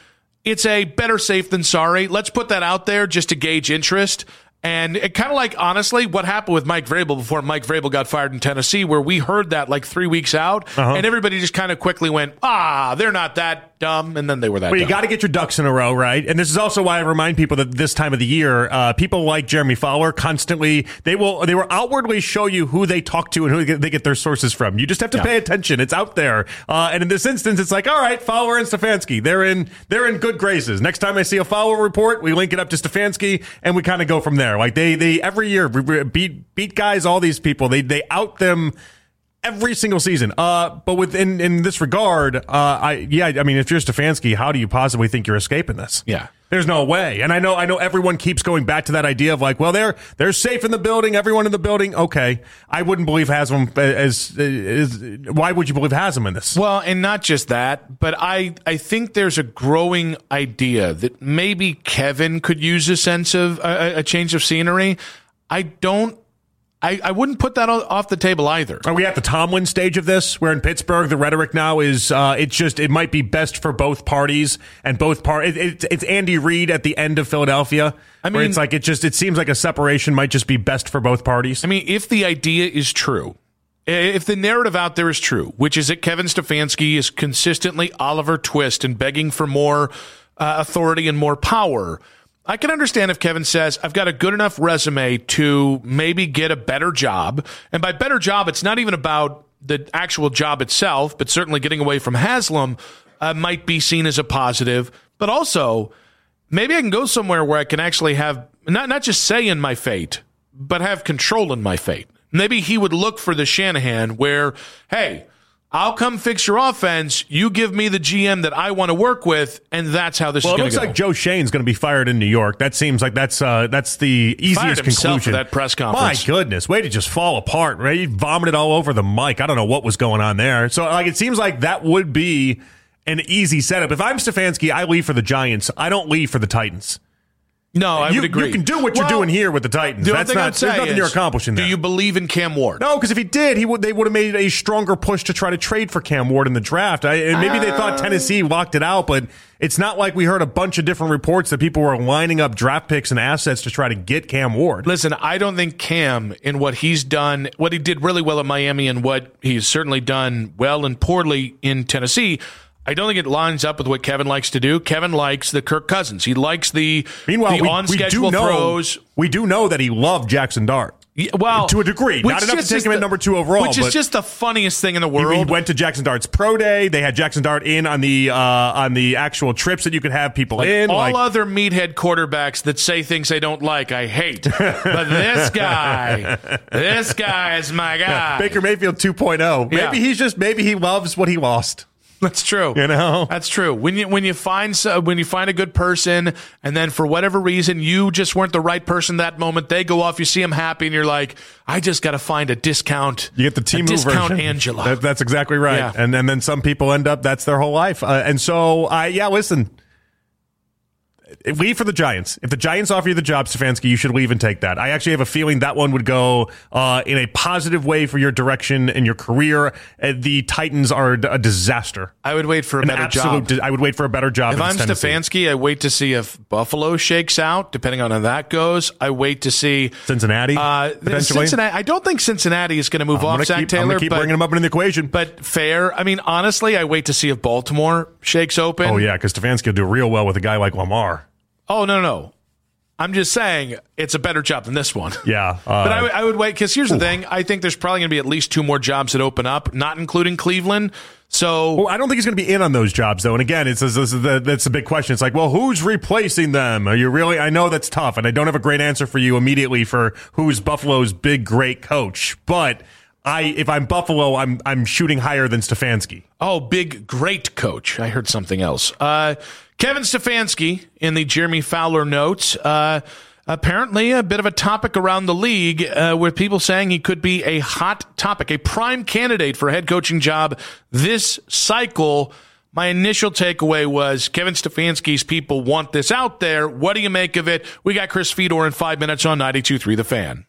it's a better safe than sorry. Let's put that out there just to gauge interest. And it kind of like, honestly, what happened with Mike Vrabel before Mike Vrabel got fired in Tennessee, where we heard that like three weeks out, uh-huh. and everybody just kind of quickly went, ah, they're not that dumb, and then they were that well, dumb. You got to get your ducks in a row, right? And this is also why I remind people that this time of the year, uh, people like Jeremy Fowler constantly, they will they will outwardly show you who they talk to and who they get their sources from. You just have to yeah. pay attention. It's out there. Uh, and in this instance, it's like, all right, Fowler and Stefanski, they're in they're in good graces. Next time I see a Fowler report, we link it up to Stefanski, and we kind of go from there. Like they they every year beat beat guys, all these people, they they out them every single season. Uh, but within in this regard, uh, I yeah, I mean, if you're Stefanski, how do you possibly think you're escaping this? Yeah. There's no way. And I know I know everyone keeps going back to that idea of like, well, they're they're safe in the building, everyone in the building. Okay. I wouldn't believe Haslam as, as, as why would you believe Haslam in this? Well, and not just that, but I, I think there's a growing idea that maybe Kevin could use a sense of a, a change of scenery. I don't I, I wouldn't put that off the table either. Are we at the Tomlin stage of this, where in Pittsburgh the rhetoric now is uh, it's just it might be best for both parties and both parties? It, it, it's Andy Reid at the end of Philadelphia, I mean, where it's like it just it seems like a separation might just be best for both parties. I mean, if the idea is true, if the narrative out there is true, which is that Kevin Stefanski is consistently Oliver Twist and begging for more uh, authority and more power, I can understand if Kevin says, I've got a good enough resume to maybe get a better job. And by better job, it's not even about the actual job itself, but certainly getting away from Haslam uh, might be seen as a positive. But also, maybe I can go somewhere where I can actually have, not, not just say in my fate, but have control in my fate. Maybe he would look for the Shanahan where, hey, I'll come fix your offense. You give me the G M that I want to work with, and that's how this well, is going to go. Well, it looks like Joe Shane's going to be fired in New York. That seems like that's uh, that's the easiest fired himself conclusion. For that press conference. My goodness, way to just fall apart, right? He vomited all over the mic. I don't know what was going on there. So, like, it seems like that would be an easy setup. If I'm Stefanski, I leave for the Giants. I don't leave for the Titans. No, I you, would agree. You can do what well, you're doing here with the Titans. The That's not, there's nothing is, you're accomplishing there. Do you believe in Cam Ward? No, because if he did, he would. They would have made a stronger push to try to trade for Cam Ward in the draft. I, and maybe uh, they thought Tennessee locked it out, but it's not like we heard a bunch of different reports that people were lining up draft picks and assets to try to get Cam Ward. Listen, I don't think Cam, in what he's done, what he did really well in Miami and what he's certainly done well and poorly in Tennessee, I don't think it lines up with what Kevin likes to do. Kevin likes the Kirk Cousins. He likes the, Meanwhile, the we, on-schedule we know, throws. We do know that he loved Jackson Dart. Yeah, well, to a degree. Not enough to take him the, at number two overall. Which is just the funniest thing in the world. He, he went to Jackson Dart's pro day. They had Jackson Dart in on the uh, on the actual trips that you could have people like in. All like, other meathead quarterbacks that say things I don't like, I hate. But this guy, this guy is my guy. Baker Mayfield two point oh. Maybe yeah. he's just, maybe he loves what he lost. That's true. You know, that's true. When you when you find when you find a good person, and then for whatever reason you just weren't the right person that moment, they go off. You see them happy, and you're like, I just got to find a discount. You get the team discount version. Angela. That, that's exactly right. Yeah. And, and then some people end up that's their whole life. Uh, and so, I yeah, listen. Leave for the Giants. If the Giants offer you the job, Stefanski, you should leave and take that. I actually have a feeling that one would go uh, in a positive way for your direction and your career. Uh, the Titans are a disaster. I would wait for a An better job. Di- I would wait for a better job. If I'm Tennessee. Stefanski, I wait to see if Buffalo shakes out, depending on how that goes. I wait to see Cincinnati. Uh, potentially. Cincinnati. I don't think Cincinnati is going to move I'm off Zach keep, Taylor. I'm going to keep but, bringing him up in the equation. But fair. I mean, honestly, I wait to see if Baltimore shakes open. Oh yeah, because Stefanski will do real well with a guy like Lamar. Oh, no, no. I'm just saying it's a better job than this one. Yeah. Uh, but I, w- I would wait, because here's ooh. the thing. I think there's probably going to be at least two more jobs that open up, not including Cleveland. So well, I don't think he's going to be in on those jobs, though. And again, it's this is the, that's the big question. It's like, well, who's replacing them? Are you really? I know that's tough, and I don't have a great answer for you immediately for who's Buffalo's big, great coach. But I, if I'm Buffalo, I'm I'm shooting higher than Stefanski. Oh, big, great coach. I heard something else. Uh, Kevin Stefanski in the Jeremy Fowler notes. Uh, apparently a bit of a topic around the league uh, with people saying he could be a hot topic, a prime candidate for a head coaching job this cycle. My initial takeaway was Kevin Stefanski's people want this out there. What do you make of it? We got Chris Fedor in five minutes on ninety-two point three The Fan.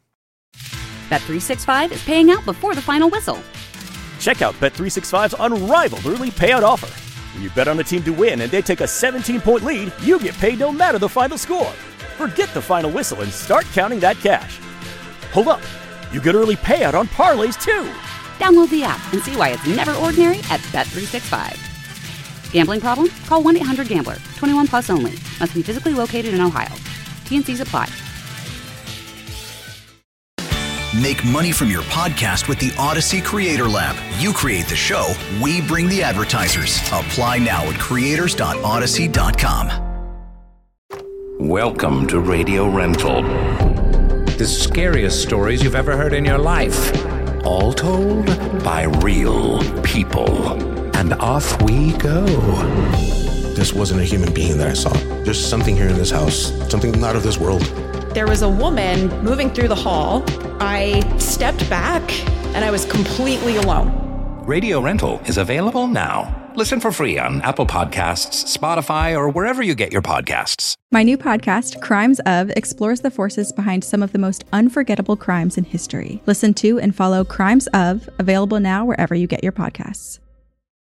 Bet three sixty-five is paying out before the final whistle. Check out Bet three sixty-five's unrivaled early payout offer. When you bet on a team to win and they take a seventeen-point lead, you get paid no matter the final score. Forget the final whistle and start counting that cash. Hold up. You get early payout on parlays, too. Download the app and see why it's never ordinary at Bet three sixty-five. Gambling problem? Call one eight hundred gambler. twenty-one plus only. Must be physically located in Ohio. T N Cs apply. Make money from your podcast with the Odyssey Creator Lab. You create the show, we bring the advertisers. Apply now at creators dot odyssey dot com. Welcome to Radio Rental. The scariest stories you've ever heard in your life. All told by real people. And off we go. This wasn't a human being that I saw. Just something here in this house, something not of this world. There was a woman moving through the hall. I stepped back and I was completely alone. Radio Rental is available now. Listen for free on Apple Podcasts, Spotify, or wherever you get your podcasts. My new podcast, Crimes Of, explores the forces behind some of the most unforgettable crimes in history. Listen to and follow Crimes Of, available now wherever you get your podcasts.